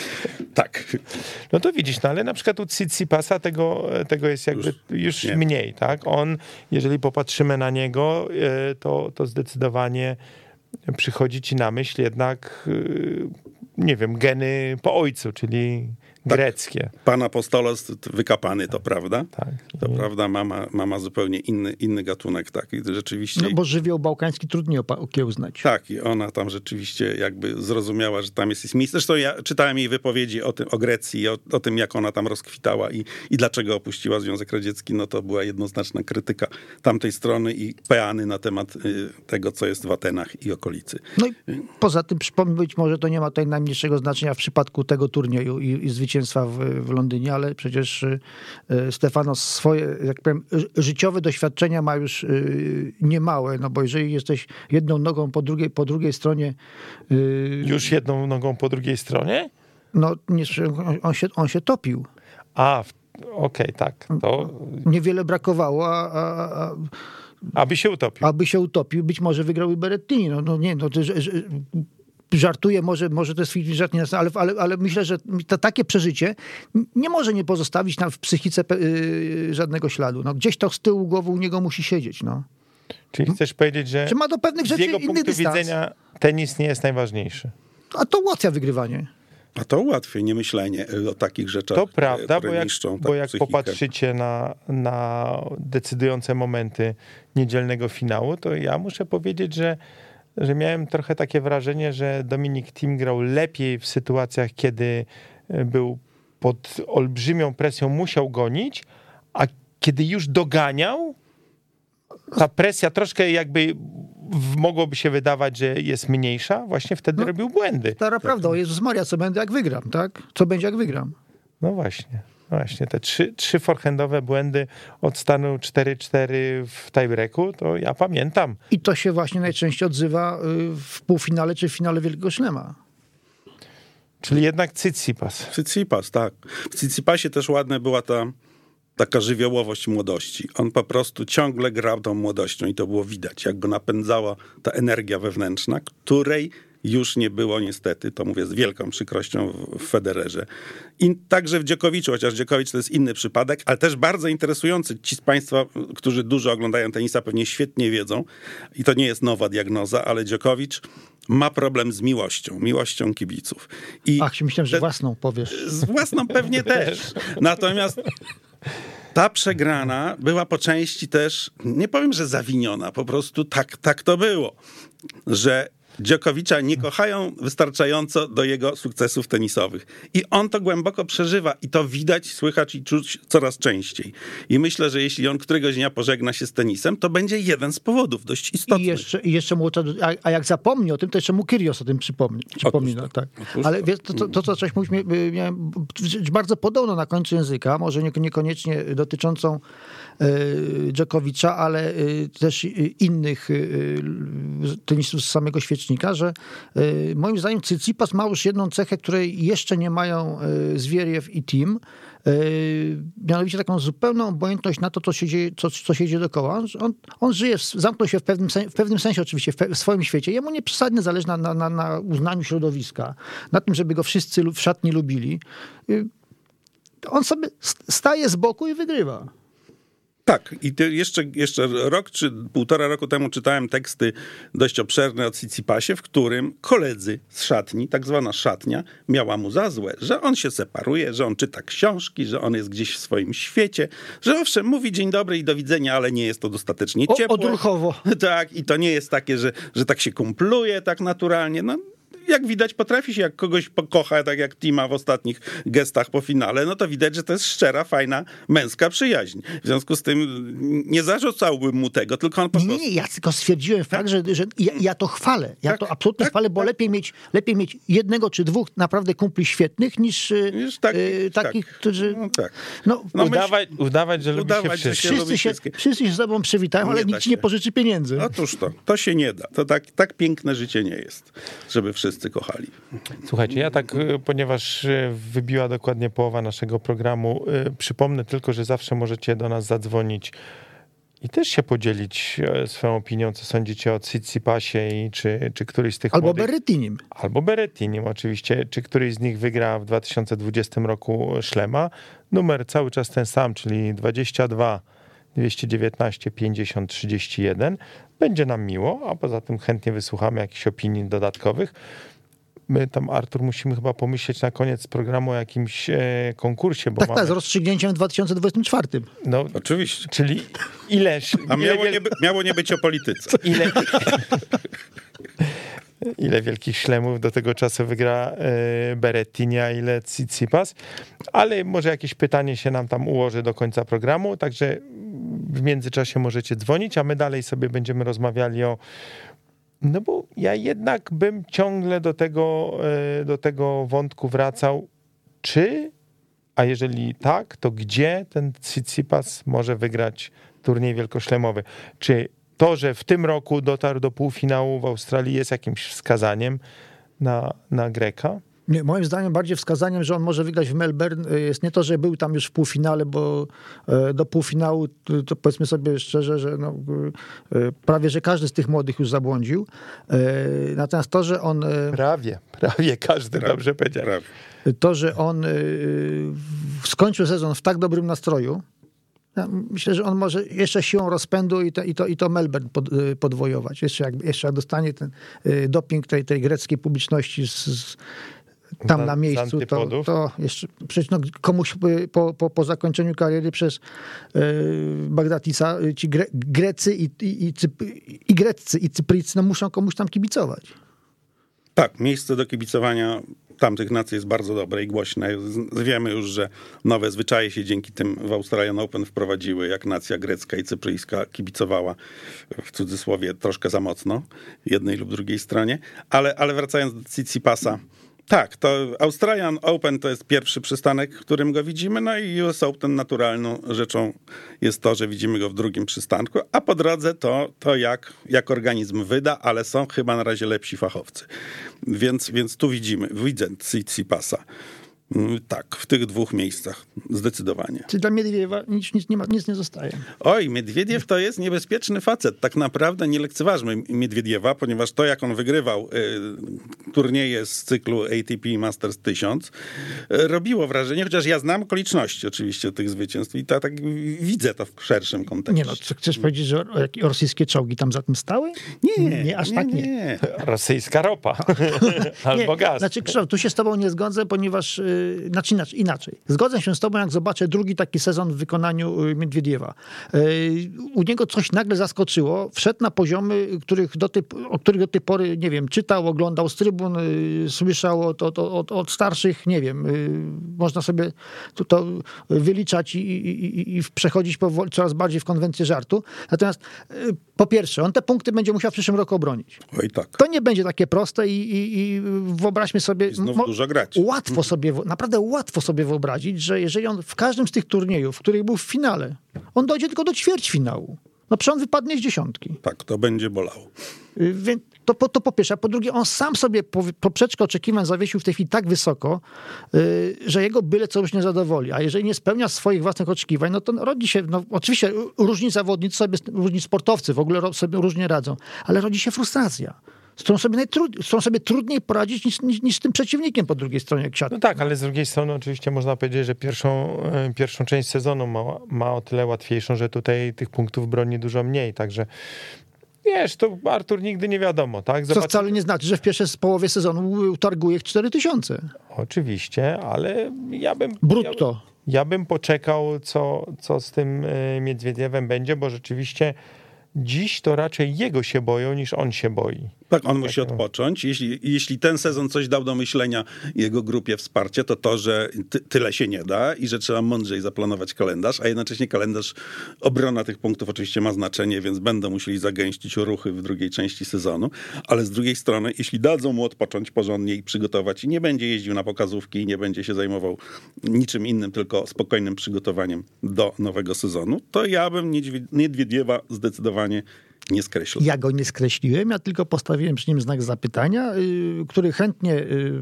tak. No to widzisz, no ale na przykład u Tsitsipasa tego, tego jest jakby już, już nie. mniej, tak? On, jeżeli popatrzymy na niego, e, to, to zdecydowanie przychodzi ci na myśl jednak, e, nie wiem, geny po ojcu, czyli greckie. Pan apostolos wykapany, to prawda? Tak. To I- prawda, mama, mama zupełnie inny, inny gatunek, tak. I rzeczywiście... No bo żywioł bałkański trudniej opa- okiełznać. Tak, i ona tam rzeczywiście jakby zrozumiała, że tam jest, jest miejsce. Zresztą ja czytałem jej wypowiedzi o tym, o Grecji, o, o tym, jak ona tam rozkwitała i, i dlaczego opuściła Związek Radziecki. No to była jednoznaczna krytyka tamtej strony i peany na temat y, tego, co jest w Atenach i okolicy. No i poza tym przypomnę, być może to nie ma tutaj najmniejszego znaczenia w przypadku tego turnieju i, i zwycięstwa w, w Londynie, ale przecież y, Stefanos swoje, jak powiem, ży- życiowe doświadczenia ma już y, niemałe, no bo jeżeli jesteś jedną nogą po drugiej, po drugiej stronie, y, Już jedną nogą po drugiej stronie? no nie, on, on, się, on się topił. A, w- okej, tak. To Niewiele brakowało, a, a, a, aby się utopił. aby się utopił, być może wygrałby Berrettini. No, no nie, no to, że, że, żartuję, może, może to jest żart, nie, ale, ale, ale myślę, że to takie przeżycie nie może nie pozostawić nam w psychice yy, żadnego śladu. No, gdzieś to z tyłu głowy u niego musi siedzieć. No. Czyli chcesz powiedzieć, że Czy ma do pewnych z rzeczy jego inny punktu dystans? widzenia tenis nie jest najważniejszy. A to ułatwia wygrywanie. A to ułatwiej, nie myślenie o takich rzeczach, To prawda, które bo jak, niszczą tak bo jak psychikę. popatrzycie na, na decydujące momenty niedzielnego finału, to ja muszę powiedzieć, że, że miałem trochę takie wrażenie, że Dominic Thiem grał lepiej w sytuacjach, kiedy był pod olbrzymią presją, musiał gonić, a kiedy już doganiał, ta presja troszkę jakby w- mogłoby się wydawać, że jest mniejsza, właśnie wtedy No. robił błędy. Stara prawda, o Jezus Maria, co będę jak wygram, tak? Co będzie jak wygram? No właśnie, właśnie. Te trzy, trzy forehandowe błędy od stanu cztery cztery w tiebreaku, to ja pamiętam. I to się właśnie najczęściej odzywa y, w półfinale czy w finale Wielkiego Szlema. Czyli jednak Tsitsipas. Tsitsipas, tak. W Tsitsipasie też ładna była ta taka żywiołowość młodości. On po prostu ciągle grał tą młodością i to było widać, jak go napędzała ta energia wewnętrzna, której już nie było niestety, to mówię z wielką przykrością w, w Federerze. I także w Dziokowiczu, chociaż Dziokowicz to jest inny przypadek, ale też bardzo interesujący. Ci z państwa, którzy dużo oglądają tenisa, pewnie świetnie wiedzą i to nie jest nowa diagnoza, ale Dziokowicz ma problem z miłością, miłością kibiców. I Ach, myślałem, że te- własną powiesz. z własną pewnie też. Natomiast ta przegrana była po części też, nie powiem, że zawiniona, po prostu tak, tak to było, że Dziokowicza nie kochają wystarczająco do jego sukcesów tenisowych. I on to głęboko przeżywa i to widać, słychać i czuć coraz częściej. I myślę, że jeśli on któregoś dnia pożegna się z tenisem, to będzie jeden z powodów dość istotnych. I jeszcze, i jeszcze mu, a, a jak zapomni o tym, to jeszcze mu Kyrgios o tym przypomni, przypomina. tak. Tak. Otóż Ale to. wiesz, to, to, to co coś mówić, miałem rzecz bardzo podobno na końcu języka, może nie, niekoniecznie dotyczącą y, Dżokowicza, ale y, też y, innych y, tenisistów z samego świecznika, że y, moim zdaniem Tsitsipas ma już jedną cechę, której jeszcze nie mają y, Zwieriew i Thiem. Yy, mianowicie taką zupełną obojętność na to, co się dzieje, co, co się dzieje dookoła. On, on żyje, w, zamknął się w pewnym, sen, w pewnym sensie oczywiście w, pe, w swoim świecie. Jemu nie przesadnie zależy na, na, na, na uznaniu środowiska, na tym, żeby go wszyscy lu- w szatni lubili. Yy, on sobie st- staje z boku i wygrywa. Tak, i ty jeszcze, jeszcze rok czy półtora roku temu czytałem teksty dość obszerne o Tsitsipasie, w którym koledzy z szatni, tak zwana szatnia, miała mu za złe, że on się separuje, że on czyta książki, że on jest gdzieś w swoim świecie, że owszem, mówi dzień dobry i do widzenia, ale nie jest to dostatecznie O, ciepło. odruchowo. Tak, i to nie jest takie, że, że tak się kumpluje tak naturalnie. No, jak widać potrafi się, jak kogoś pokocha, tak jak Tima w ostatnich gestach po finale, no to widać, że to jest szczera, fajna, męska przyjaźń. W związku z tym nie zarzucałbym mu tego, tylko on po Nie, prostu... nie, ja tylko stwierdziłem fakt, że, że ja, ja to chwalę. Ja Tak, to absolutnie tak, chwalę, bo tak. lepiej mieć, lepiej mieć jednego czy dwóch naprawdę kumpli świetnych, niż Już taki, e, takich, tak. którzy... No tak. No, No myśl- udawać, udawać, że lubi udawać, się że wszyscy. się wszyscy, lubi się, wszystkich. wszyscy się z sobą przywitają, ale Nie da nikt ci nie się. pożyczy pieniędzy. Otóż to, to się nie da. To tak, tak piękne życie nie jest, żeby wszyscy kochali. Słuchajcie, ja tak, y, ponieważ y, wybiła dokładnie połowa naszego programu, y, przypomnę tylko, że zawsze możecie do nas zadzwonić i też się podzielić y, swoją opinią, co sądzicie o Tsitsipasie i czy, czy któryś z tych Albo młodych... Berrettinim. Albo Berrettinim oczywiście, czy któryś z nich wygra w dwa tysiące dwudziestym roku szlema. Numer cały czas ten sam, czyli dwadzieścia dwa dwieście dziewiętnaście pięćdziesiąt trzydzieści jeden. Będzie nam miło, a poza tym chętnie wysłuchamy jakichś opinii dodatkowych. My tam, Artur, musimy chyba pomyśleć na koniec programu o jakimś e, konkursie, bo Tak, mamy... tak, z rozstrzygnięciem w dwa tysiące dwudziestym czwartym. No, Oczywiście. czyli ileż... A ile miało wiel- nie, by, miało nie być o polityce. Ile, ile wielkich szlemów do tego czasu wygra e, Berrettini, a ile Tsitsipas. Ale może jakieś pytanie się nam tam ułoży do końca programu, także w międzyczasie możecie dzwonić, a my dalej sobie będziemy rozmawiali o... No bo ja jednak bym ciągle do tego, e, do tego wątku wracał, czy, a jeżeli tak, to gdzie ten Tsitsipas może wygrać turniej wielkoszlemowy? Czy to, że w tym roku dotarł do półfinału w Australii, jest jakimś wskazaniem na, na Greka? Nie, moim zdaniem bardziej wskazaniem, że on może wygrać w Melbourne, jest nie to, że był tam już w półfinale, bo e, do półfinału to, to powiedzmy sobie szczerze, że no, e, prawie, że każdy z tych młodych już zabłądził. E, natomiast to, że on... e, Prawie, prawie każdy, Prawie, dobrze powiedział. prawie. To, że on e, skończył sezon w tak dobrym nastroju, ja myślę, że on może jeszcze siłą rozpędu i to, i to, i to Melbourne pod, podwojować. Jeszcze jak, jeszcze jak dostanie ten e, doping tej, tej greckiej publiczności z, z tam Z- na z miejscu, to, antypodów. to jeszcze przecież no, komuś po, po, po zakończeniu kariery przez e, Bagdatisa ci Gre, Grecy i, i, i, Cyp, i Greccy i Cypryjcy no, muszą komuś tam kibicować. Tak, miejsce do kibicowania tamtych nacji jest bardzo dobre i głośne. Z- Wiemy już, że nowe zwyczaje się dzięki tym w Australian Open wprowadziły, jak nacja grecka i cypryjska kibicowała, w cudzysłowie, troszkę za mocno jednej lub drugiej stronie. Ale, ale wracając do Tsitsipasa, tak, to Australian Open to jest pierwszy przystanek, w którym go widzimy, no i U S Open naturalną rzeczą jest to, że widzimy go w drugim przystanku, a po drodze to, to jak, jak organizm wyda, ale są chyba na razie lepsi fachowcy. Więc, więc tu widzimy, widzę Tsitsipasa. Tak, w tych dwóch miejscach zdecydowanie. Czy dla Miedwiediewa nic, nic, nie ma, nic nie zostaje. Oj, Miedwiediew to jest niebezpieczny facet. Tak naprawdę nie lekceważmy Miedwiediewa, ponieważ to, jak on wygrywał y, turnieje z cyklu A T P Masters tysiąc, y, robiło wrażenie, chociaż ja znam okoliczności oczywiście tych zwycięstw i tak, tak widzę to w szerszym kontekście. Nie no, co, chcesz powiedzieć, że jakie rosyjskie czołgi tam za tym stały? nie, nie, aż tak nie. nie. Rosyjska ropa. Albo Nie, gaz. Znaczy, Krzysztof, tu się z tobą nie zgodzę, ponieważ, yy, znaczy inaczej, inaczej. Zgodzę się z tobą, jak zobaczę drugi taki sezon w wykonaniu yy, Miedwiediewa. Yy, u niego coś nagle zaskoczyło, wszedł na poziomy, których do tej, o których do tej pory, nie wiem, czytał, oglądał z trybun, yy, słyszał od, od, od, od starszych, nie wiem, yy, można sobie to, to wyliczać i, i, i, i przechodzić powoli, coraz bardziej w konwencję żartu. Natomiast yy, po pierwsze, on te punkty będzie musiał w przyszłym roku obronić. Oj tak. To nie będzie takie proste i, i, i wyobraźmy sobie... I znów mo- dużo grać. Łatwo sobie, naprawdę łatwo sobie wyobrazić, że jeżeli on w każdym z tych turniejów, w których był w finale, on dojdzie tylko do ćwierćfinału. No przecież on wypadnie z dziesiątki. Tak, to będzie bolało. Y, Więc to, po- to po pierwsze. A po drugie, on sam sobie po- poprzeczkę oczekiwań zawiesił w tej chwili tak wysoko, y, że jego byle co już nie zadowoli. A jeżeli nie spełnia swoich własnych oczekiwań, no to rodzi się, no oczywiście różni zawodnicy sobie, różni sportowcy w ogóle ro- sobie różnie radzą, ale rodzi się frustracja, z którą sobie, najtrud- z którą sobie trudniej poradzić niż, niż, niż z tym przeciwnikiem po drugiej stronie siatki. No tak, ale z drugiej strony oczywiście można powiedzieć, że pierwszą, e, pierwszą część sezonu ma, ma o tyle łatwiejszą, że tutaj tych punktów broni dużo mniej, także wiesz, to Artur nigdy nie wiadomo, tak? Co Zobacz- wcale nie znaczy, że w pierwszej połowie sezonu targuje ich cztery tysiące. Oczywiście, ale ja bym... Brutto. Ja, ja bym poczekał, co, co z tym e, Miedwiediewem będzie, bo rzeczywiście dziś to raczej jego się boją, niż on się boi. Tak, on musi odpocząć. Jeśli, jeśli ten sezon coś dał do myślenia jego grupie wsparcia, to to, że ty, tyle się nie da i że trzeba mądrzej zaplanować kalendarz, a jednocześnie kalendarz, obrona tych punktów oczywiście ma znaczenie, więc będą musieli zagęścić ruchy w drugiej części sezonu, ale z drugiej strony, jeśli dadzą mu odpocząć porządnie i przygotować i nie będzie jeździł na pokazówki i nie będzie się zajmował niczym innym, tylko spokojnym przygotowaniem do nowego sezonu, to ja bym Niedwiediewa zdecydowanie nie skreślił. Ja go nie skreśliłem, ja tylko postawiłem przy nim znak zapytania, yy, który chętnie yy,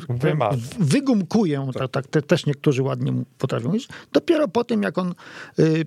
wygumkuję, tak, tak te, też niektórzy ładnie potrafią mówić, dopiero po tym, jak on yy,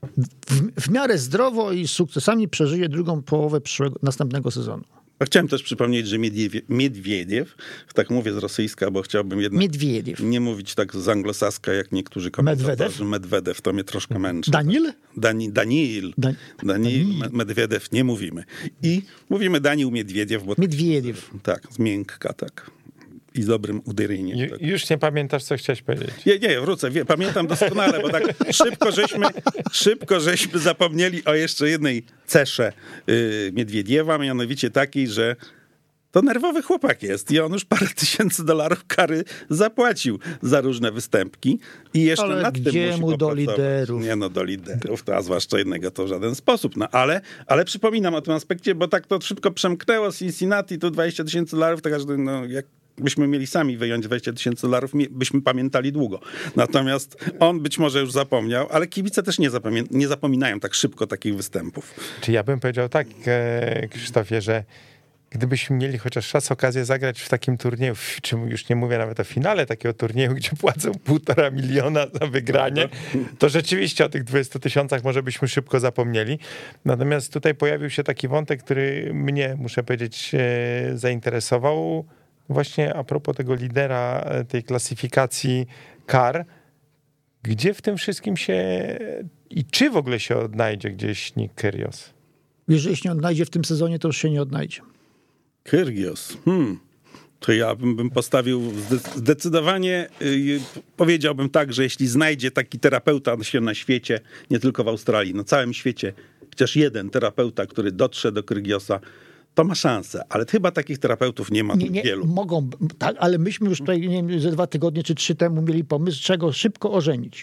w, w miarę zdrowo i z sukcesami przeżyje drugą połowę przyszłego, następnego sezonu. A chciałem też przypomnieć, że Miedwiediew, Miedwiediew, tak mówię z rosyjska, bo chciałbym jednak Miedwiediew. nie mówić tak z anglosaska, jak niektórzy komentatorzy. Medvedew, to mnie troszkę męczy. Danil? Dani, Danil. Da, Danil, Medvedew nie mówimy. I mówimy Daniil Miedwiediew. Bo Miedwiediew. Tak, z miękka, tak. I z dobrym udereniem. Ju, tak. Już nie pamiętasz, co chciałeś powiedzieć. Nie, nie, wrócę. Wie, pamiętam doskonale, bo tak szybko żeśmy, szybko żeśmy zapomnieli o jeszcze jednej cesze yy, Miedwiediewa, mianowicie takiej, że to nerwowy chłopak jest i on już parę tysięcy dolarów kary zapłacił za różne występki i jeszcze ale nad tym gdzie musi mu do popracować. liderów? Nie no, do liderów, to, a zwłaszcza jednego to w żaden sposób. No ale, ale przypominam o tym aspekcie, bo tak to szybko przemknęło z Cincinnati, tu dwadzieścia tysięcy dolarów, to każdy, no jak byśmy mieli sami wyjąć dwadzieścia tysięcy dolarów, byśmy pamiętali długo. Natomiast on być może już zapomniał, ale kibice też nie, zapamię- nie zapominają tak szybko takich występów. Czy ja bym powiedział tak, e, Krzysztofie, że gdybyśmy mieli chociaż raz okazję zagrać w takim turnieju, czy już nie mówię nawet o finale takiego turnieju, gdzie płacą półtora miliona za wygranie, to rzeczywiście o tych dwudziestu tysiącach może byśmy szybko zapomnieli. Natomiast tutaj pojawił się taki wątek, który mnie, muszę powiedzieć, e, zainteresował. Właśnie a propos tego lidera tej klasyfikacji kar, gdzie w tym wszystkim się i czy w ogóle się odnajdzie gdzieś Nick Kyrgios? Jeżeli się nie odnajdzie w tym sezonie, to już się nie odnajdzie. Kyrgios. Hmm. To ja bym, bym postawił zdecydowanie, yy, powiedziałbym tak, że jeśli znajdzie taki terapeuta się na świecie, nie tylko w Australii, na całym świecie, chociaż jeden terapeuta, który dotrze do Kyrgiosa, to ma szansę, ale chyba takich terapeutów nie ma Nie, nie, wielu. mogą, tak, ale myśmy już tutaj, nie wiem, ze dwa tygodnie czy trzy temu mieli pomysł, czego szybko ożenić.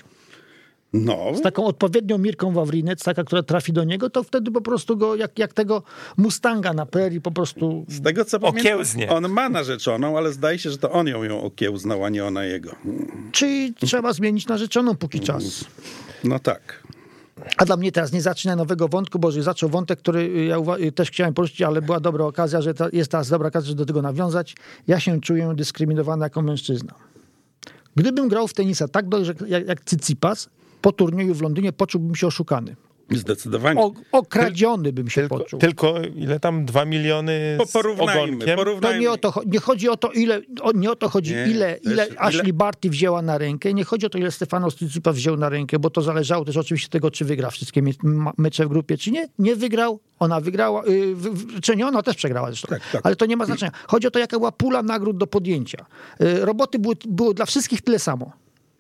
No. Z taką odpowiednią Mirką Wawrinec, taka, która trafi do niego, to wtedy po prostu go, jak, jak tego Mustanga na prerii po prostu... Z tego co okiełznie. pamiętam, on ma narzeczoną, ale zdaje się, że to on ją ją okiełznał, a nie ona jego. Czyli trzeba zmienić narzeczoną póki czas. No tak. A dla mnie teraz nie zaczyna nowego wątku, bo że zaczął wątek, który ja uwa- też chciałem poruszyć, ale była dobra okazja, że ta, jest teraz dobra okazja, żeby do tego nawiązać. Ja się czuję dyskryminowany jako mężczyzna. Gdybym grał w tenisa tak dobrze jak, jak Tsitsipas, po turnieju w Londynie poczułbym się oszukany. Zdecydowanie. O, okradziony bym się Tylko, poczuł. tylko ile tam dwa miliony Po, z porównajmy, ogonkiem? porównajmy. To nie o to, cho- nie chodzi o to, ile, o, nie o to chodzi, Nie, ile, też ile ile- Ashley Barty wzięła na rękę. Nie chodzi o to, ile Stefanos Tsitsipas wziął na rękę, bo to zależało też oczywiście od tego, czy wygra wszystkie mie- ma- mecze w grupie, czy nie. Nie wygrał, ona wygrała, yy, w, w, czy nie, ona też przegrała zresztą. Tak, tak. Ale to nie ma znaczenia. Chodzi o to, jaka była pula nagród do podjęcia. Yy, roboty były, było dla wszystkich tyle samo.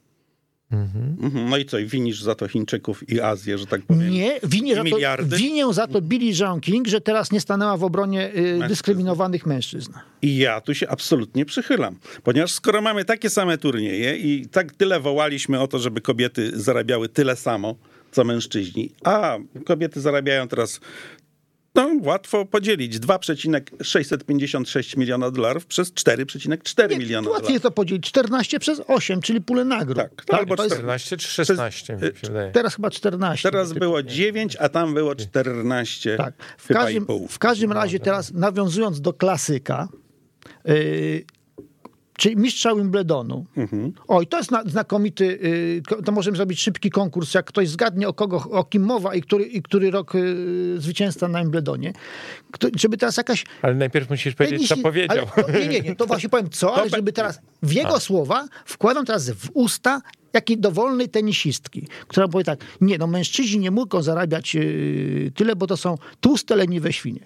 Mhm. No i co, i winisz za to Chińczyków i Azję, że tak powiem? Nie, winię za, to, miliardy? winię za to Billie Jean King, że teraz nie stanęła w obronie yy, dyskryminowanych mężczyzn. I ja tu się absolutnie przychylam, ponieważ skoro mamy takie same turnieje i tak tyle wołaliśmy o to, żeby kobiety zarabiały tyle samo, co mężczyźni, a kobiety zarabiają teraz, no łatwo podzielić, dwa przecinek sześćset pięćdziesiąt sześć miliona dolarów przez cztery przecinek cztery miliona Łatwiej dolarów. jest to podzielić. czternaście przez osiem, czyli pulę nagród. Tak, tak, albo to jest, czternaście czy szesnaście mi się wydaje. teraz chyba czternaście. Teraz było dziewięć, a tam było czternaście. Tak. W chyba każdym, i pół. w każdym razie teraz nawiązując do klasyka, yy, czyli mistrza Wimbledonu. Mhm. Oj, to jest na, znakomity, yy, ko- to możemy zrobić szybki konkurs, jak ktoś zgadnie o kogo, o kim mowa i który, i który rok yy, zwycięzca na Wimbledonie. Kto, żeby teraz jakaś... Ale najpierw musisz powiedzieć, co Tenisi- powiedział. Ale, to, nie, nie, nie, to właśnie powiem co, ale żeby teraz w jego słowa wkładam teraz w usta jakiej dowolnej tenisistki, która powie tak, nie, no mężczyźni nie mogą zarabiać yy, tyle, bo to są tłuste, leniwe świnie.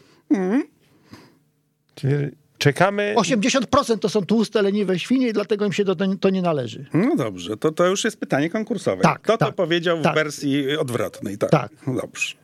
Czyli czekamy. osiemdziesiąt procent to są tłuste, leniwe świnie i dlatego im się to, to nie należy. No dobrze, to, to już jest pytanie konkursowe. Tak, Kto to tak, powiedział w tak. wersji odwrotnej? Tak. Tak. No dobrze.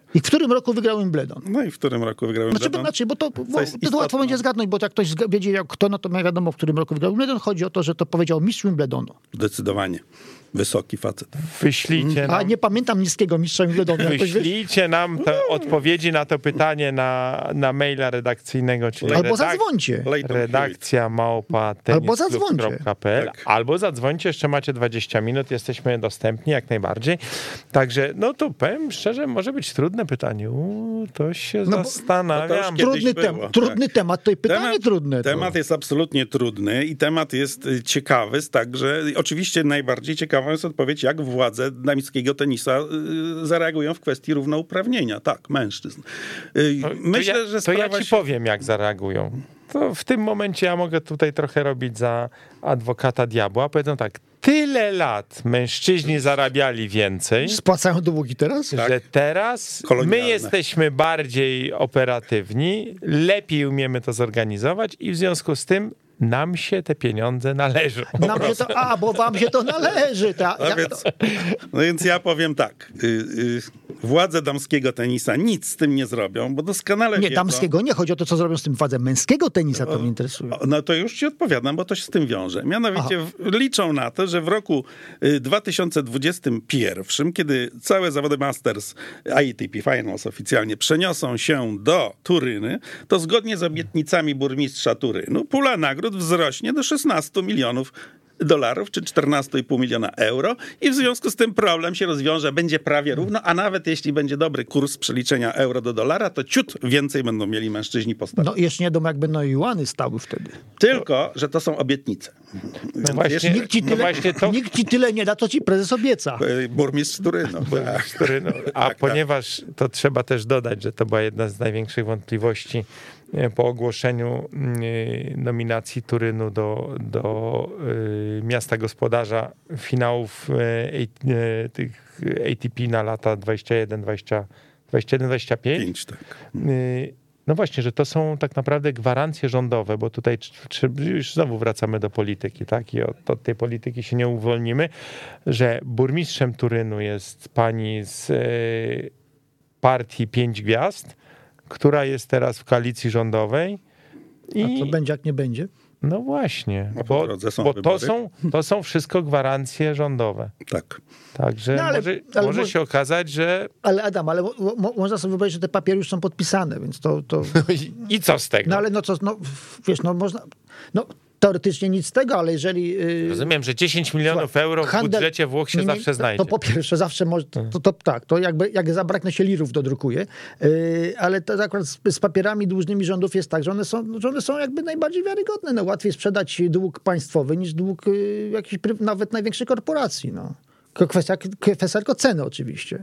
I w którym roku wygrał Wimbledon? No i w którym roku wygrał Znaczy, Wimbledon? znaczy, bo to, bo, jest to istotne. łatwo będzie zgadnąć, bo jak ktoś zga- wiedzie jak kto, no to nie wiadomo, w którym roku wygrał Wimbledon. Chodzi o to, że to powiedział mistrz Wimbledonu. Zdecydowanie. Wysoki facet. Wyślijcie A nam, nie pamiętam niskiego mistrza Wimbledonu. Jakoś, wiesz? wyślijcie nam te odpowiedzi na to pytanie na, na maila redakcyjnego, czyli Albo redak- zadzwońcie. Lejton redakcja małpa Albo zadzwońcie. tenisklub kropka p l Tak. albo zadzwońcie, jeszcze macie dwadzieścia minut, jesteśmy dostępni jak najbardziej. Także, no to powiem szczerze, może być trudne pytanie. Uuu, to się No bo- zastanawiam. no to już Trudny, kiedyś tem- było, trudny tak. temat, to i pytanie trudne. To. Temat jest absolutnie trudny i temat jest y, ciekawy, także oczywiście najbardziej ciekawą jest odpowiedź, jak władze damskiego tenisa y, zareagują w kwestii równouprawnienia, tak, mężczyzn. Y, To Myślę, ja, że to sprawa ja ci się... powiem, jak zareagują. To w tym momencie ja mogę tutaj trochę robić za adwokata diabła. Powiedzą tak, tyle lat mężczyźni zarabiali więcej, Spłacają długi teraz? że teraz my Kolonialne. jesteśmy bardziej operatywni, lepiej umiemy to zorganizować i w związku z tym nam się te pieniądze należą. Nam się to, a, bo wam się to należy. Ta, No ja, więc, no więc ja powiem tak, y, y, władze damskiego tenisa nic z tym nie zrobią, bo doskonale nie, wiedzą- damskiego nie. Chodzi o to, co zrobią z tym wadzem męskiego tenisa, to mnie interesuje. O, No to już ci odpowiadam, bo to się z tym wiąże. Mianowicie w, liczą na to, że w roku y, dwa tysiące dwudziestym pierwszym, kiedy całe zawody Masters A T P Finals oficjalnie przeniosą się do Turyny, to zgodnie z obietnicami burmistrza Turynu pula nagród wzrośnie do szesnaście milionów dolarów, czy czternaście i pół miliona euro i w związku z tym problem się rozwiąże, będzie prawie równo, a nawet jeśli będzie dobry kurs przeliczenia euro do dolara, to ciut więcej będą mieli mężczyźni postawić. No jeszcze nie wiadomo, jak będą juany stały wtedy. Tylko, że to są obietnice. No właśnie, jeszcze- Nikt ci, no tyle, właśnie to... nikt ci tyle nie da, co ci prezes obieca. Y, Burmistrz Turynu. Tak. Który, no, a tak. ponieważ to trzeba też dodać, że to była jedna z największych wątpliwości e, po ogłoszeniu e, nominacji Turynu do, do e, miasta gospodarza finałów e, e, tych A T P na lata dwadzieścia jeden dwadzieścia dwadzieścia pięć. Pięć, tak. Y, No właśnie, że to są tak naprawdę gwarancje rządowe, bo tutaj tr- tr- już znowu wracamy do polityki, tak? I od, od tej polityki się nie uwolnimy, że burmistrzem Turynu jest pani z y, partii Pięć Gwiazd, która jest teraz w koalicji rządowej. I A co będzie, jak nie będzie? no właśnie, A po bo, drodze są bo to, wybory? są, to są wszystko gwarancje rządowe. Tak. Także No ale- może, ale może mo- się okazać, że Ale Adam, ale mo, mo, można sobie wyobrazić, że te papiery już są podpisane, więc to... to... i co z tego? No ale no co, no wiesz, no można... No teoretycznie nic z tego, ale jeżeli... Yy, Rozumiem, że dziesięć milionów Słuchaj, euro w handel- budżecie Włoch się nie, nie, zawsze to- znajdzie. To po pierwsze, zawsze może, to, to, to tak, to jakby jak zabraknie się lirów, dodrukuje, yy, ale to akurat z, z papierami dłużnymi rządów jest tak, że one są, że one są jakby najbardziej wiarygodne. No, łatwiej sprzedać dług państwowy niż dług yy, jakiejś pry- nawet największej korporacji. No. Tylko Kwestia, kwestia tylko ceny oczywiście.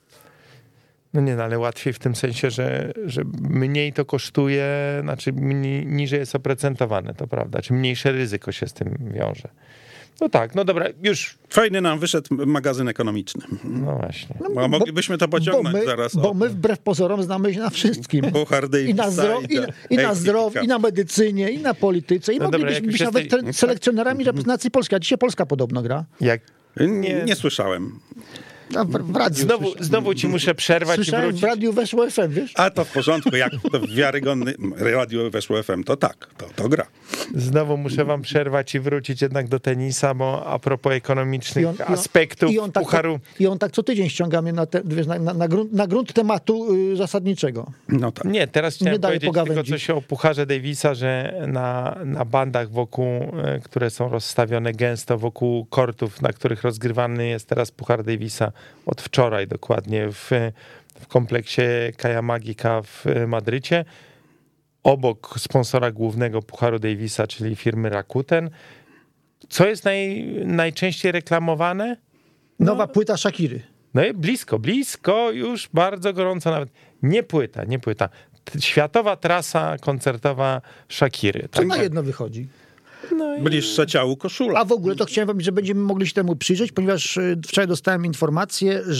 No nie, no ale łatwiej w tym sensie, że, że mniej to kosztuje, znaczy mniej, niżej jest oprocentowane, to prawda, czy mniejsze ryzyko się z tym wiąże. No tak, no dobra, już, Fajny nam wyszedł magazyn ekonomiczny. no właśnie. A moglibyśmy to pociągnąć bo my, zaraz. Bo o my wbrew pozorom znamy się na wszystkim. Puchar Davisa I na, zdro, i, na, i na A T P zdrowiu, Cup. i na medycynie, i na polityce. I No dobra, moglibyśmy jak być już nawet jesteś- tre- selekcjonerami reprezentacji Polski. A dzisiaj Polska podobno gra. Jak, Nie, nie słyszałem. A w, w radiu znowu, słyszałem. znowu ci muszę przerwać i Słyszałem, wrócić. w radiu weszło F M, wiesz? A to w porządku, jak to wiarygodny radio weszło F M, to tak, to, to gra. Znowu muszę wam przerwać i wrócić jednak do tenisa, bo a propos ekonomicznych I on- i on- aspektów i on tak, Pucharu. I on tak co tydzień ściąga mnie na, te, wiesz, na, na, na, grunt, na grunt tematu y, zasadniczego. No tak. Nie, teraz chciałem Nie daje powiedzieć tylko pogawędzić. coś o Pucharze Davisa, że na, na bandach wokół, e, które są rozstawione gęsto wokół kortów, na których rozgrywany jest teraz Puchar Davisa od wczoraj dokładnie w, w kompleksie Caja Magica w Madrycie, obok sponsora głównego Pucharu Davisa, czyli firmy Rakuten. Co jest naj, najczęściej reklamowane? Nowa płyta Shakiry. No i blisko, blisko, już bardzo gorąco nawet. Nie płyta, nie płyta. T- Światowa trasa koncertowa Shakiry. Co Tak? na jedno wychodzi. Bliższe ciału koszula. A w ogóle to chciałem powiedzieć, że będziemy mogli się temu przyjrzeć, ponieważ y, wczoraj dostałem informację, że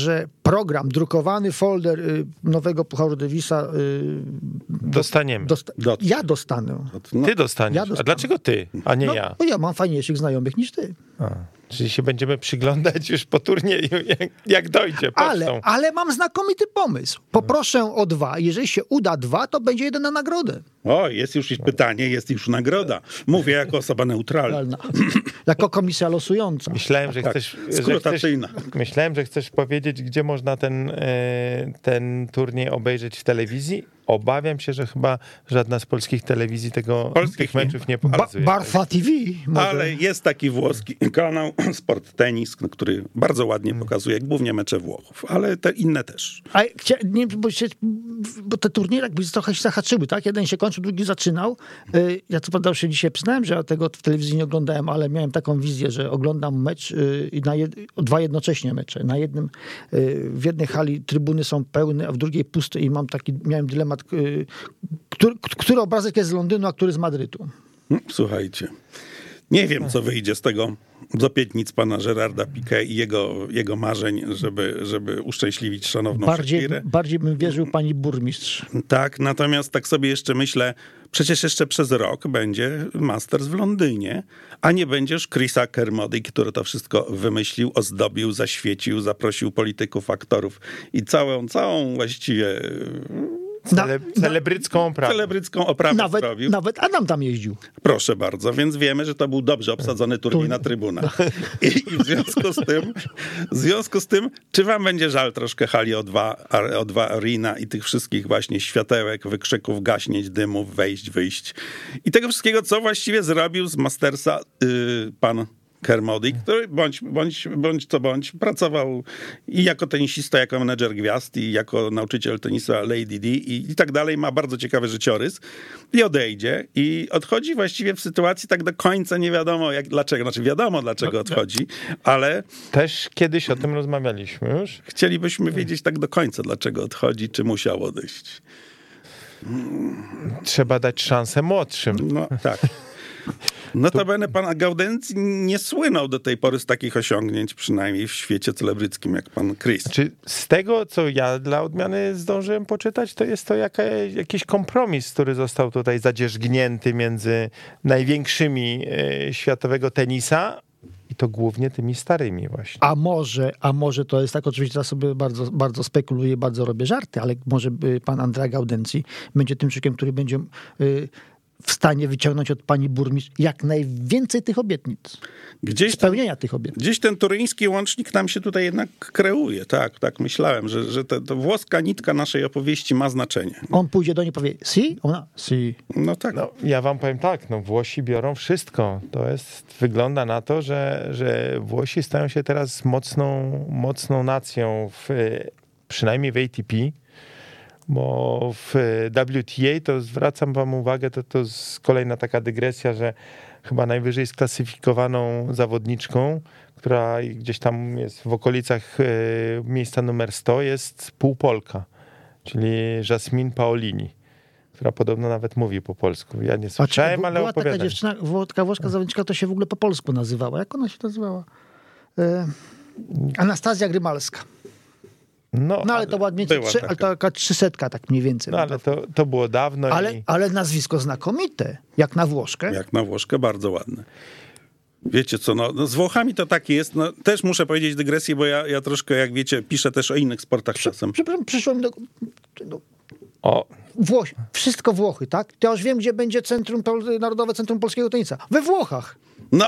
program, drukowany folder y, nowego Pucharu Davisa y, Dostaniemy. Dosta- Do- ja dostanę. No, Ty dostaniesz. Ja A dostanę. dlaczego ty, a nie No, ja? bo ja mam fajniejszych znajomych niż ty. A, czyli się będziemy przyglądać już po turnieju, jak, jak dojdzie pocztą. Ale, ale mam znakomity pomysł. Poproszę o dwa. Jeżeli się uda dwa, to będzie jeden na nagrodę. O, jest już pytanie, jest już nagroda. Mówię jako osoba neutralna. Jako komisja losująca. Myślałem, że Tak, chcesz, że chcesz, skrutacyjna. myślałem, że chcesz powiedzieć, gdzie można ten, e, ten turniej obejrzeć w telewizji. Obawiam się, że chyba żadna z polskich telewizji tego, Polskich tych nie. meczów nie Ba- pokazuje. Barfa T V. Może. Ale jest taki włoski kanał Sport Tenis, który bardzo ładnie pokazuje głównie mecze Włochów, ale te inne też. A chcia, nie, bo, się, bo te turnieje jakby trochę się zahaczyły, tak? Jeden się kończył, drugi zaczynał. Y, Ja co prawda już się dzisiaj przyznałem, że ja tego w telewizji nie oglądałem, ale miałem taką wizję, że oglądam mecz y, i na jed, dwa jednocześnie mecze. Na jednym, y, w jednej hali trybuny są pełne, a w drugiej puste i mam taki, miałem dylemat, y, który, który obrazek jest z Londynu, a który z Madrytu. Słuchajcie, nie wiem, co wyjdzie z tego z obietnic pana Gerarda Piqué i jego, jego marzeń, żeby, żeby uszczęśliwić szanowną Bardziej, Shakirę. bardziej bym wierzył pani burmistrz. Tak, natomiast tak sobie jeszcze myślę, przecież jeszcze przez rok będzie Masters w Londynie, a nie będzie już Chrisa Kermody, który to wszystko wymyślił, ozdobił, zaświecił, zaprosił polityków, aktorów i całą, całą właściwie Cele, celebrycką oprawę. celebrycką oprawę Nawet, zrobił. nawet Adam tam jeździł. Proszę bardzo, więc wiemy, że to był dobrze obsadzony turniej na trybunach. I, i w związku z tym, w związku z tym, czy wam będzie żal troszkę hali O dwa, O dwa Arena i tych wszystkich właśnie światełek, wykrzyków, gaśnięć, dymów, wejść, wyjść i tego wszystkiego, co właściwie zrobił z Mastersa yy, pan Kermody, który bądź, bądź, bądź co bądź pracował i jako tenisista, jako menedżer gwiazd i jako nauczyciel tenisa Lady D i, i tak dalej, ma bardzo ciekawy życiorys i odejdzie i odchodzi właściwie w sytuacji tak do końca nie wiadomo jak, dlaczego, znaczy wiadomo dlaczego odchodzi, ale Też kiedyś o tym rozmawialiśmy już. chcielibyśmy wiedzieć tak do końca dlaczego odchodzi, czy musiał odejść. Trzeba dać szansę młodszym. No tak. Notabene pan Gaudenzi nie słynął do tej pory z takich osiągnięć, przynajmniej w świecie celebryckim, jak pan Chris. Czy z tego, co ja dla odmiany zdążyłem poczytać, to jest to jaka, jakiś kompromis, który został tutaj zadzierzgnięty między największymi e, światowego tenisa i to głównie tymi starymi właśnie. A może, a może to jest tak, oczywiście teraz sobie bardzo, bardzo spekuluję, bardzo robię żarty, ale może y, pan Andrea Gaudenzi będzie tym człowiekiem, który będzie y, w stanie wyciągnąć od pani burmistrz jak najwięcej tych obietnic. Gdzieś ten, Spełnienia tych obietnic. gdzieś ten turyński łącznik nam się tutaj jednak kreuje. Tak, tak myślałem, że, że ta, ta włoska nitka naszej opowieści ma znaczenie. On pójdzie do niej i powie si, ona si. No tak. No, ja wam powiem tak, no Włosi biorą wszystko. To jest, wygląda na to, że, że Włosi stają się teraz mocną, mocną nacją, w, przynajmniej w A T P, bo w W T A to zwracam wam uwagę, to, to jest kolejna taka dygresja, że chyba najwyżej sklasyfikowaną zawodniczką, która gdzieś tam jest w okolicach e, miejsca numer sto, jest półpolka, czyli Jasmine Paolini, która podobno nawet mówi po polsku. Ja nie słyszałem, Była ale taka opowiadam. dziewczyna, włoska, włoska zawodniczka, to się w ogóle po polsku nazywała. Jak ona się nazywała? E, Anastazja Grymalska. No, No ale to ładnie, była trzy, taka. ale taka trzysetka tak mniej więcej. no ale to, to było dawno ale, i ale nazwisko znakomite, jak na Włoszkę. Jak na Włoszkę, bardzo ładne. Wiecie co, no, no z Włochami to tak jest. No, też muszę powiedzieć dygresję, bo ja, ja troszkę, jak wiecie, piszę też o innych sportach czasem. Przepraszam, przyszło mi do... do o, Włoś, wszystko Włochy, tak? To ja już wiem, gdzie będzie centrum, Pol- Narodowe Centrum Polskiego Tenisa. We Włochach. No,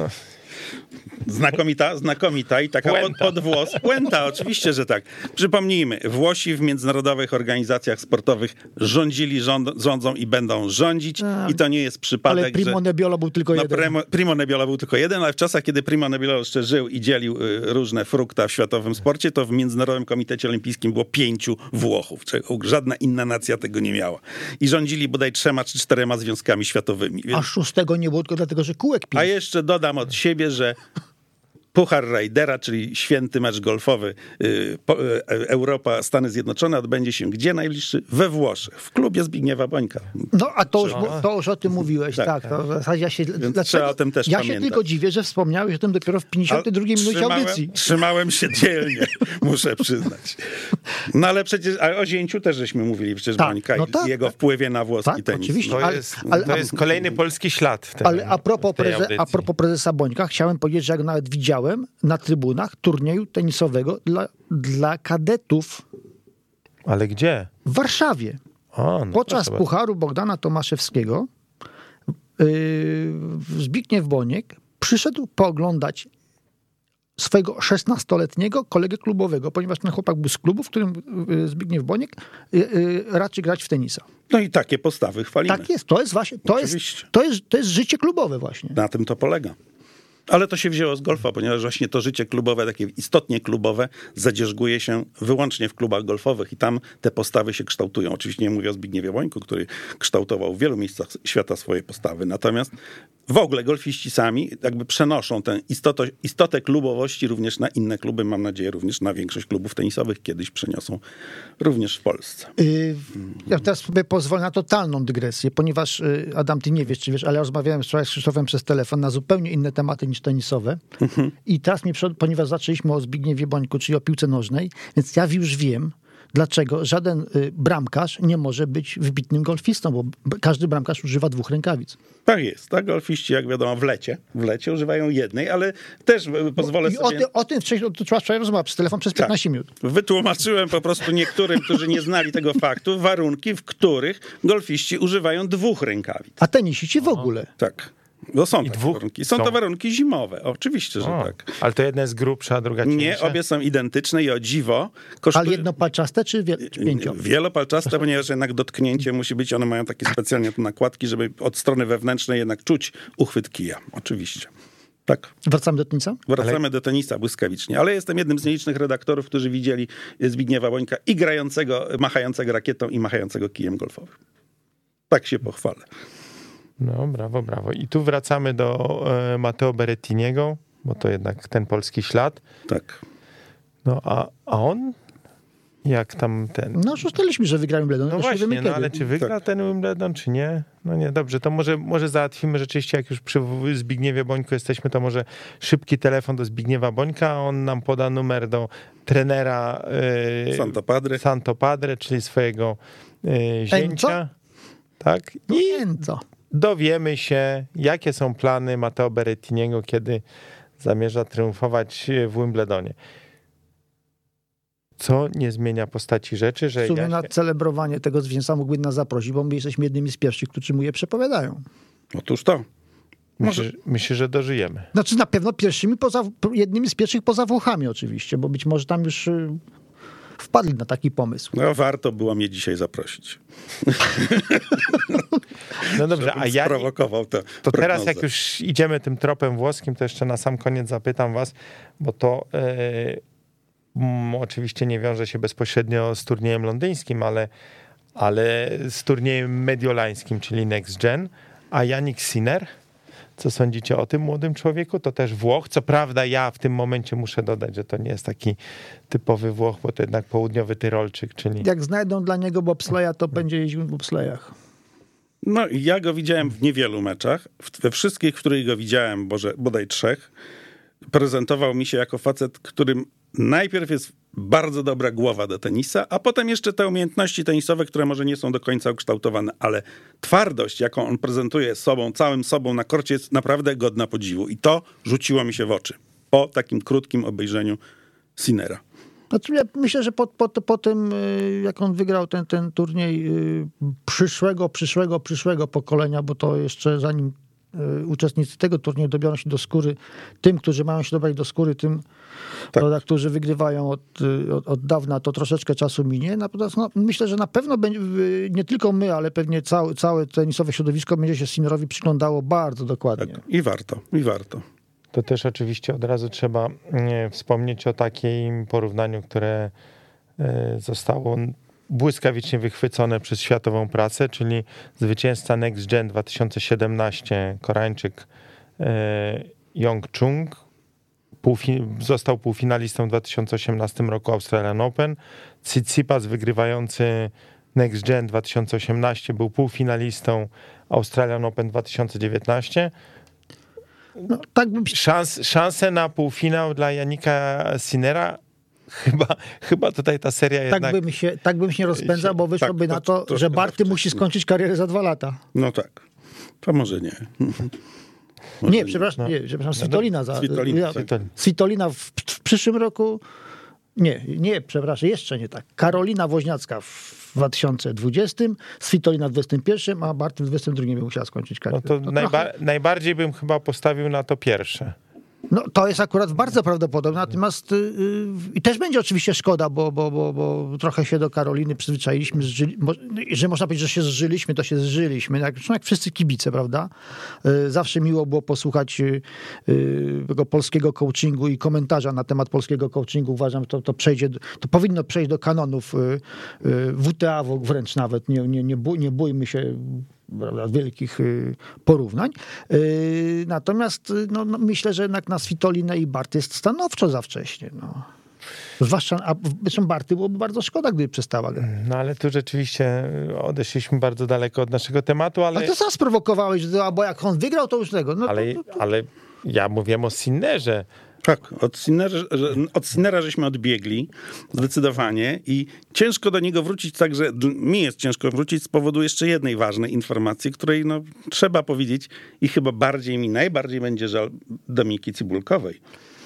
znakomita, znakomita i taka pod, Puenta. pod włos. Puenta, oczywiście, że tak. Przypomnijmy, Włosi w międzynarodowych organizacjach sportowych rządzili, rząd, rządzą i będą rządzić A, i to nie jest przypadek, Ale Primo że... Nebbiolo był tylko No, jeden. Primo, Primo Nebbiolo był tylko jeden, ale w czasach, kiedy Primo Nebbiolo jeszcze żył i dzielił y, różne frukta w światowym sporcie, to w Międzynarodowym Komitecie Olimpijskim było pięciu Włochów, czego żadna inna nacja tego nie miała. I rządzili bodaj trzema czy czterema związkami światowymi. A Więc... szóstego nie było tylko dlatego, że kółek pił. A jeszcze dodam od siebie, że Puchar Rajdera, czyli święty mecz golfowy Europa, Stany Zjednoczone odbędzie się gdzie najbliższy? We Włoszech, w klubie Zbigniewa Bońka. No, a to już, to już o tym mówiłeś, tak. tak to w zasadzie ja się, dlaczego, trzeba o tym też ja pamiętać. się tylko dziwię, że wspomniałeś o tym dopiero w pięćdziesiątej drugiej minucie trzymałem, audycji. Trzymałem się dzielnie, muszę przyznać. No ale przecież a o Zięciu też żeśmy mówili, przecież tak, Bońka no i tak, jego wpływie na włoski tak, tenis. Oczywiście, To, ale, jest, ale, to jest kolejny polski ślad w tym, ale a propos, w tej preze, a propos prezesa Bońka, chciałem powiedzieć, że jak nawet widziałem na trybunach turnieju tenisowego dla, dla kadetów. Ale gdzie? W Warszawie. O, no Podczas Pucharu Bogdana Tomaszewskiego yy, Zbigniew Boniek przyszedł pooglądać swojego szesnastoletniego kolegę klubowego, ponieważ ten chłopak był z klubu, w którym Zbigniew Boniek yy, yy, raczy grać w tenisa. No i takie postawy chwalimy. Tak jest, to jest właśnie, to jest, to jest, to jest życie klubowe właśnie. Na tym to polega. Ale to się wzięło z golfa, ponieważ właśnie to życie klubowe, takie istotnie klubowe, zadzierzguje się wyłącznie w klubach golfowych i tam te postawy się kształtują. Oczywiście nie mówię o Zbigniewie Bońku, który kształtował w wielu miejscach świata swoje postawy. Natomiast w ogóle golfiści sami jakby przenoszą tę istotę, istotę klubowości również na inne kluby. Mam nadzieję również na większość klubów tenisowych kiedyś przeniosą również w Polsce. Yy, ja teraz sobie pozwolę na totalną dygresję, ponieważ yy, Adam, ty nie wiesz, czy wiesz, ale ja rozmawiałem wczoraj z Krzysztofem przez telefon na zupełnie inne tematy niż tenisowe. Mhm. I teraz mi, ponieważ zaczęliśmy o Zbigniewie Bońku, czyli o piłce nożnej, więc ja już wiem, dlaczego żaden y, bramkarz nie może być wybitnym golfistą, bo b- każdy bramkarz używa dwóch rękawic. Tak jest, tak? Golfiści, jak wiadomo, w lecie, w lecie używają jednej, ale też pozwolę I sobie... O, ty, o tym wcześniej, to trwa wczoraj rozmowa przez telefon przez piętnaście minut. Wytłumaczyłem po prostu niektórym, którzy nie znali tego faktu, warunki, w których golfiści używają dwóch rękawic. A tenisiści w ogóle. Tak. No są I takie dwóch warunki. Są, są to warunki zimowe. Oczywiście, że o, tak. Ale to jedna jest grubsza, a druga cieńsza? Nie, obie są identyczne i o dziwo kosztują... Ale jednopalczaste czy, wie, czy pięcio? Wielopalczaste, ponieważ jednak dotknięcie musi być, one mają takie specjalnie tu nakładki, żeby od strony wewnętrznej jednak czuć uchwyt kija. Oczywiście. Tak. Wracamy do tenisa? Wracamy ale... do tenisa błyskawicznie. Ale jestem jednym z nielicznych redaktorów, którzy widzieli Zbigniewa Bońka i grającego, machającego rakietą i machającego kijem golfowym. Tak się pochwalę. No, brawo, brawo. I tu wracamy do e, Matteo Berrettiniego, bo to jednak ten polski ślad. Tak. No, a, a on? Jak tam ten... No, już ustaliliśmy, że wygrał Wimbledon. No właśnie, no, ale czy wygra tak. ten Wimbledon, czy nie? No nie, dobrze, to może, może załatwimy rzeczywiście, jak już przy Zbigniewie Bońku jesteśmy, to może szybki telefon do Zbigniewa Bońka, a on nam poda numer do trenera e, Santo Padre. Santo Padre, czyli swojego e, zięcia. Enzo? Tak. I Enzo. Dowiemy się, jakie są plany Matteo Berrettiniego, kiedy zamierza triumfować w Wimbledonie. Co nie zmienia postaci rzeczy, że... W sumie ja na się... celebrowanie tego zwycięstwa mógłby nas zaprosić, bo my jesteśmy jednymi z pierwszych, którzy mu je przepowiadają. Otóż to. Myślę, może... myślę, że dożyjemy. Znaczy na pewno pierwszymi, poza, jednymi z pierwszych poza Włochami oczywiście, bo być może tam już wpadli na taki pomysł. No warto było mnie dzisiaj zaprosić. No dobrze, a ja... Sprowokował to To teraz jak już idziemy tym tropem włoskim, to jeszcze na sam koniec zapytam was, bo to yy, m, oczywiście nie wiąże się bezpośrednio z turniejem londyńskim, ale, ale z turniejem mediolańskim, czyli Next Gen, a Jannik Sinner, co sądzicie o tym młodym człowieku? To też Włoch. Co prawda ja w tym momencie muszę dodać, że to nie jest taki typowy Włoch, bo to jednak południowy Tyrolczyk, czyli... Jak znajdą dla niego bobsleja, to będzie jeździł w bobslejach. No ja go widziałem w niewielu meczach. We wszystkich, w których go widziałem, boże, bodaj trzech, prezentował mi się jako facet, którym najpierw jest bardzo dobra głowa do tenisa, a potem jeszcze te umiejętności tenisowe, które może nie są do końca ukształtowane, ale twardość, jaką on prezentuje sobą, całym sobą na korcie, jest naprawdę godna podziwu. I to rzuciło mi się w oczy po takim krótkim obejrzeniu Sinnera. Znaczy, ja myślę, że po, po, po tym, jak on wygrał ten, ten turniej przyszłego, przyszłego, przyszłego pokolenia, bo to jeszcze zanim uczestnicy tego turnieju dobiorą się do skóry, tym, którzy mają się dobrać do skóry, tym, tak. prawda, którzy wygrywają od, od, od dawna, to troszeczkę czasu minie. Natomiast no, myślę, że na pewno będzie, nie tylko my, ale pewnie całe, całe tenisowe środowisko będzie się Sinnerowi przyglądało bardzo dokładnie. Tak. I warto, i warto. To też oczywiście od razu trzeba wspomnieć o takim porównaniu, które zostało błyskawicznie wychwycone przez światową prasę, czyli zwycięzca Next Gen dwa tysiące siedemnaście, Koreańczyk Yong Chung, półfi- został półfinalistą w dwa tysiące osiemnastym roku Australian Open. Tsitsipas wygrywający Next Gen dwa tysiące osiemnaście był półfinalistą Australian Open dwa tysiące dziewiętnaście. No, tak bym... Szans, szanse na półfinał dla Jannika Sinnera, chyba, chyba tutaj ta seria Tak jednak... bym, się, tak bym się nie rozpędzał, bo wyszłoby tak, na to- to, to że trochę Barty wcześniej. musi skończyć karierę za dwa lata. No tak. To może nie. Może Nie, przepraszam, No. nie, przepraszam, Svitolina. Za, Svitolina, ja, tak. Svitolina w, w przyszłym roku, nie, nie, przepraszam, jeszcze nie tak. Karolina Woźniacka w dwa tysiące dwudziestym, Svitolina w dwudziestym pierwszym, a Barty w dwudziestym drugim by musiała skończyć No karierę. to To najba- trochę- najbardziej bym chyba postawił na to pierwsze. No, to jest akurat bardzo prawdopodobne, natomiast yy, i też będzie oczywiście szkoda, bo, bo, bo, bo trochę się do Karoliny przyzwyczailiśmy, zżyli, mo, że można powiedzieć, że się zżyliśmy, to się zżyliśmy, jak, zresztą jak wszyscy kibice, prawda? Yy, zawsze miło było posłuchać yy, tego polskiego coachingu i komentarza na temat polskiego coachingu. Uważam, że to, to przejdzie, to powinno przejść do kanonów yy, yy, W T A wręcz nawet, nie, nie, nie, bój, nie bójmy się prawda, wielkich y, porównań. Y, natomiast y, no, no, myślę, że jednak na Svitolinę i Barty jest stanowczo za wcześnie. No. Zwłaszcza, a zresztą Barty byłoby bardzo szkoda, gdyby przestała grać. No ale tu rzeczywiście odeszliśmy bardzo daleko od naszego tematu, ale, Ale to sam sprowokowałeś, że to, bo jak on wygrał, to już tego. No, ale, to, to, ale ja mówiłem o Sinnerze. Tak, od Sinnera, od Sinnera żeśmy odbiegli zdecydowanie i ciężko do niego wrócić, także mi jest ciężko wrócić z powodu jeszcze jednej ważnej informacji, której no, trzeba powiedzieć i chyba bardziej mi, najbardziej będzie żal Dominiki Cibulkowej.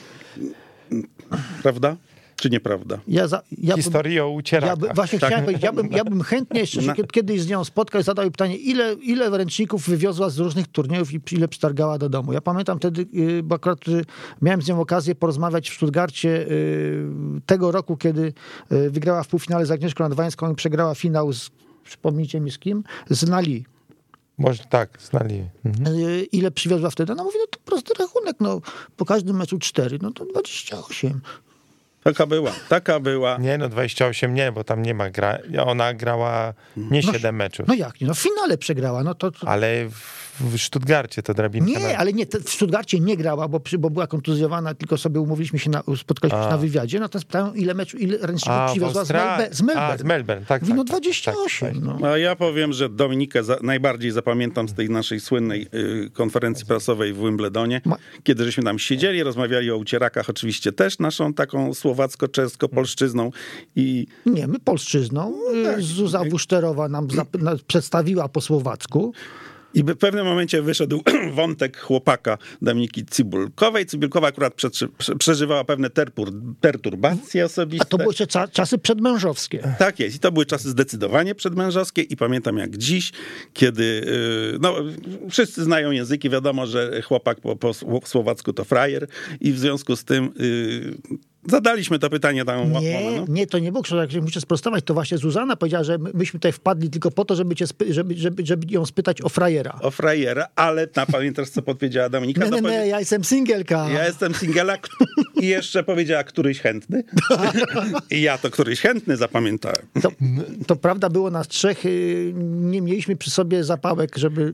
Prawda? Czy nieprawda? ja za, ja bym- Historii o Ja ucierakach. by, właśnie chciałem powiedzieć, ja bym, ja bym chętnie jeszcze się Na- kiedyś z nią spotkał i zadał jej pytanie, ile, ile ręczników wywiozła z różnych turniejów i ile przytargała do domu. Ja pamiętam wtedy, y, bo akurat y, miałem z nią okazję porozmawiać w Stuttgarcie y, tego roku, kiedy y, wygrała w półfinale z Agnieszką Nadwańską i przegrała finał z, przypomnijcie mi z kim, z Nali. Może tak, znali. Mhm. Y, Ile przywiozła wtedy? No mówi, no to prosty rachunek, no po każdym meczu cztery, no to dwadzieścia osiem. Taka była, taka była. Nie, no dwadzieścia osiem nie, bo tam nie ma gra. Ona grała nie No, siedem meczów, No jak nie? No w finale przegrała, no to... to... ale w, w Stuttgarcie to drabinka. Nie, na... ale nie, te- w Stuttgarcie nie grała, bo, przy, bo była kontuzjowana, tylko sobie umówiliśmy się, na, spotkaliśmy się A. na wywiadzie, natomiast pytałem, ile meczu, ile ręczników A, w przywiozła z, Austra- Melbe, z Melbourne. A, z Melbourne, tak, Mówi, no tak, tak, dwadzieścia osiem, tak, tak. no. A ja powiem, że Dominikę za, najbardziej zapamiętam z tej naszej słynnej y, konferencji prasowej w Wimbledonie, Ma- kiedy żeśmy tam siedzieli, rozmawiali o ucierakach, oczywiście też naszą taką słowacko-czesko-polszczyzną i Nie, my polszczyzną. y, Zuza Wuszterowa nam zap- na, przedstawiła po słowacku. I w pewnym momencie wyszedł wątek chłopaka Dominiki Cibulkowej. Cibulkowa akurat prze, prze, przeżywała pewne terpur, perturbacje osobiste. A to były jeszcze cza- czasy przedmężowskie. Tak jest. I to były czasy zdecydowanie przedmężowskie i pamiętam jak dziś, kiedy yy, no, wszyscy znają języki, wiadomo, że chłopak po, po słowacku to frajer i w związku z tym yy, zadaliśmy to pytanie tam. Nie, no. nie, to nie było Krzysztof, jak muszę sprostować, to właśnie Zuzanna powiedziała, że my- myśmy tutaj wpadli tylko po to, żeby, cię spy- żeby, żeby, żeby ją spytać o frajera. O frajera, ale na, pamiętasz co podpowiedziała Dominika? Nie, To nie, powie- nie, ja jestem singielka. Ja jestem singela k- i jeszcze powiedziała któryś chętny. I ja to któryś chętny zapamiętałem. To, to prawda, było nas trzech, y, nie mieliśmy przy sobie zapałek, żeby...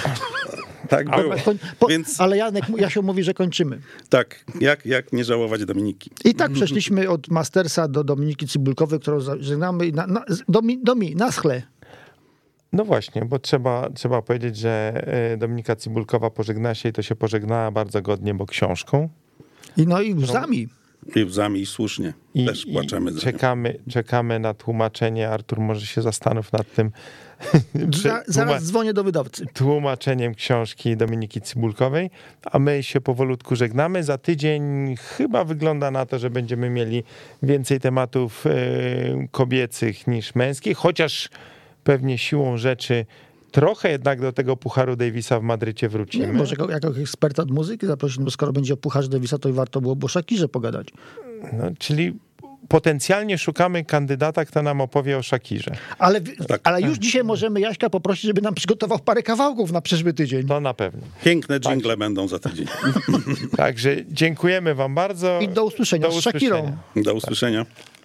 Tak było. Koń- po, Więc Ale Janek, Jasio mówi, że kończymy. tak, jak, jak nie żałować Dominiki. I tak przeszliśmy od Mastersa do Dominiki Cibulkowej, którą żegnamy. Na, na, domi, domi, na schle. No właśnie, bo trzeba, trzeba powiedzieć, że e, Dominika Cibulkowa pożegna się i to się pożegnała bardzo godnie, bo książką. I no i łzami. I łzami i słusznie. I, Też płaczemy i za nią. czekamy, czekamy na tłumaczenie. Artur, może się zastanów nad tym. Za, zaraz dzwonię do wydawcy. Tłumaczeniem książki Dominiki Cibulkowej, a my się powolutku żegnamy. Za tydzień chyba wygląda na to, że będziemy mieli więcej tematów e, kobiecych niż męskich, chociaż pewnie siłą rzeczy trochę jednak do tego Pucharu Davisa w Madrycie Nie, wrócimy. może jako, jako eksperta od muzyki zaprosić, bo skoro będzie o Pucharze Davisa, to i warto było o Shakirze pogadać. No, czyli potencjalnie szukamy kandydata, kto nam opowie o Shakirze. Ale, Tak. ale już dzisiaj możemy Jaśka poprosić, żeby nam przygotował parę kawałków na przyszły tydzień. To na pewno. Piękne dżingle będą za tydzień. Także dziękujemy wam bardzo. I do usłyszenia Do z Shakirą. usłyszenia. Do usłyszenia.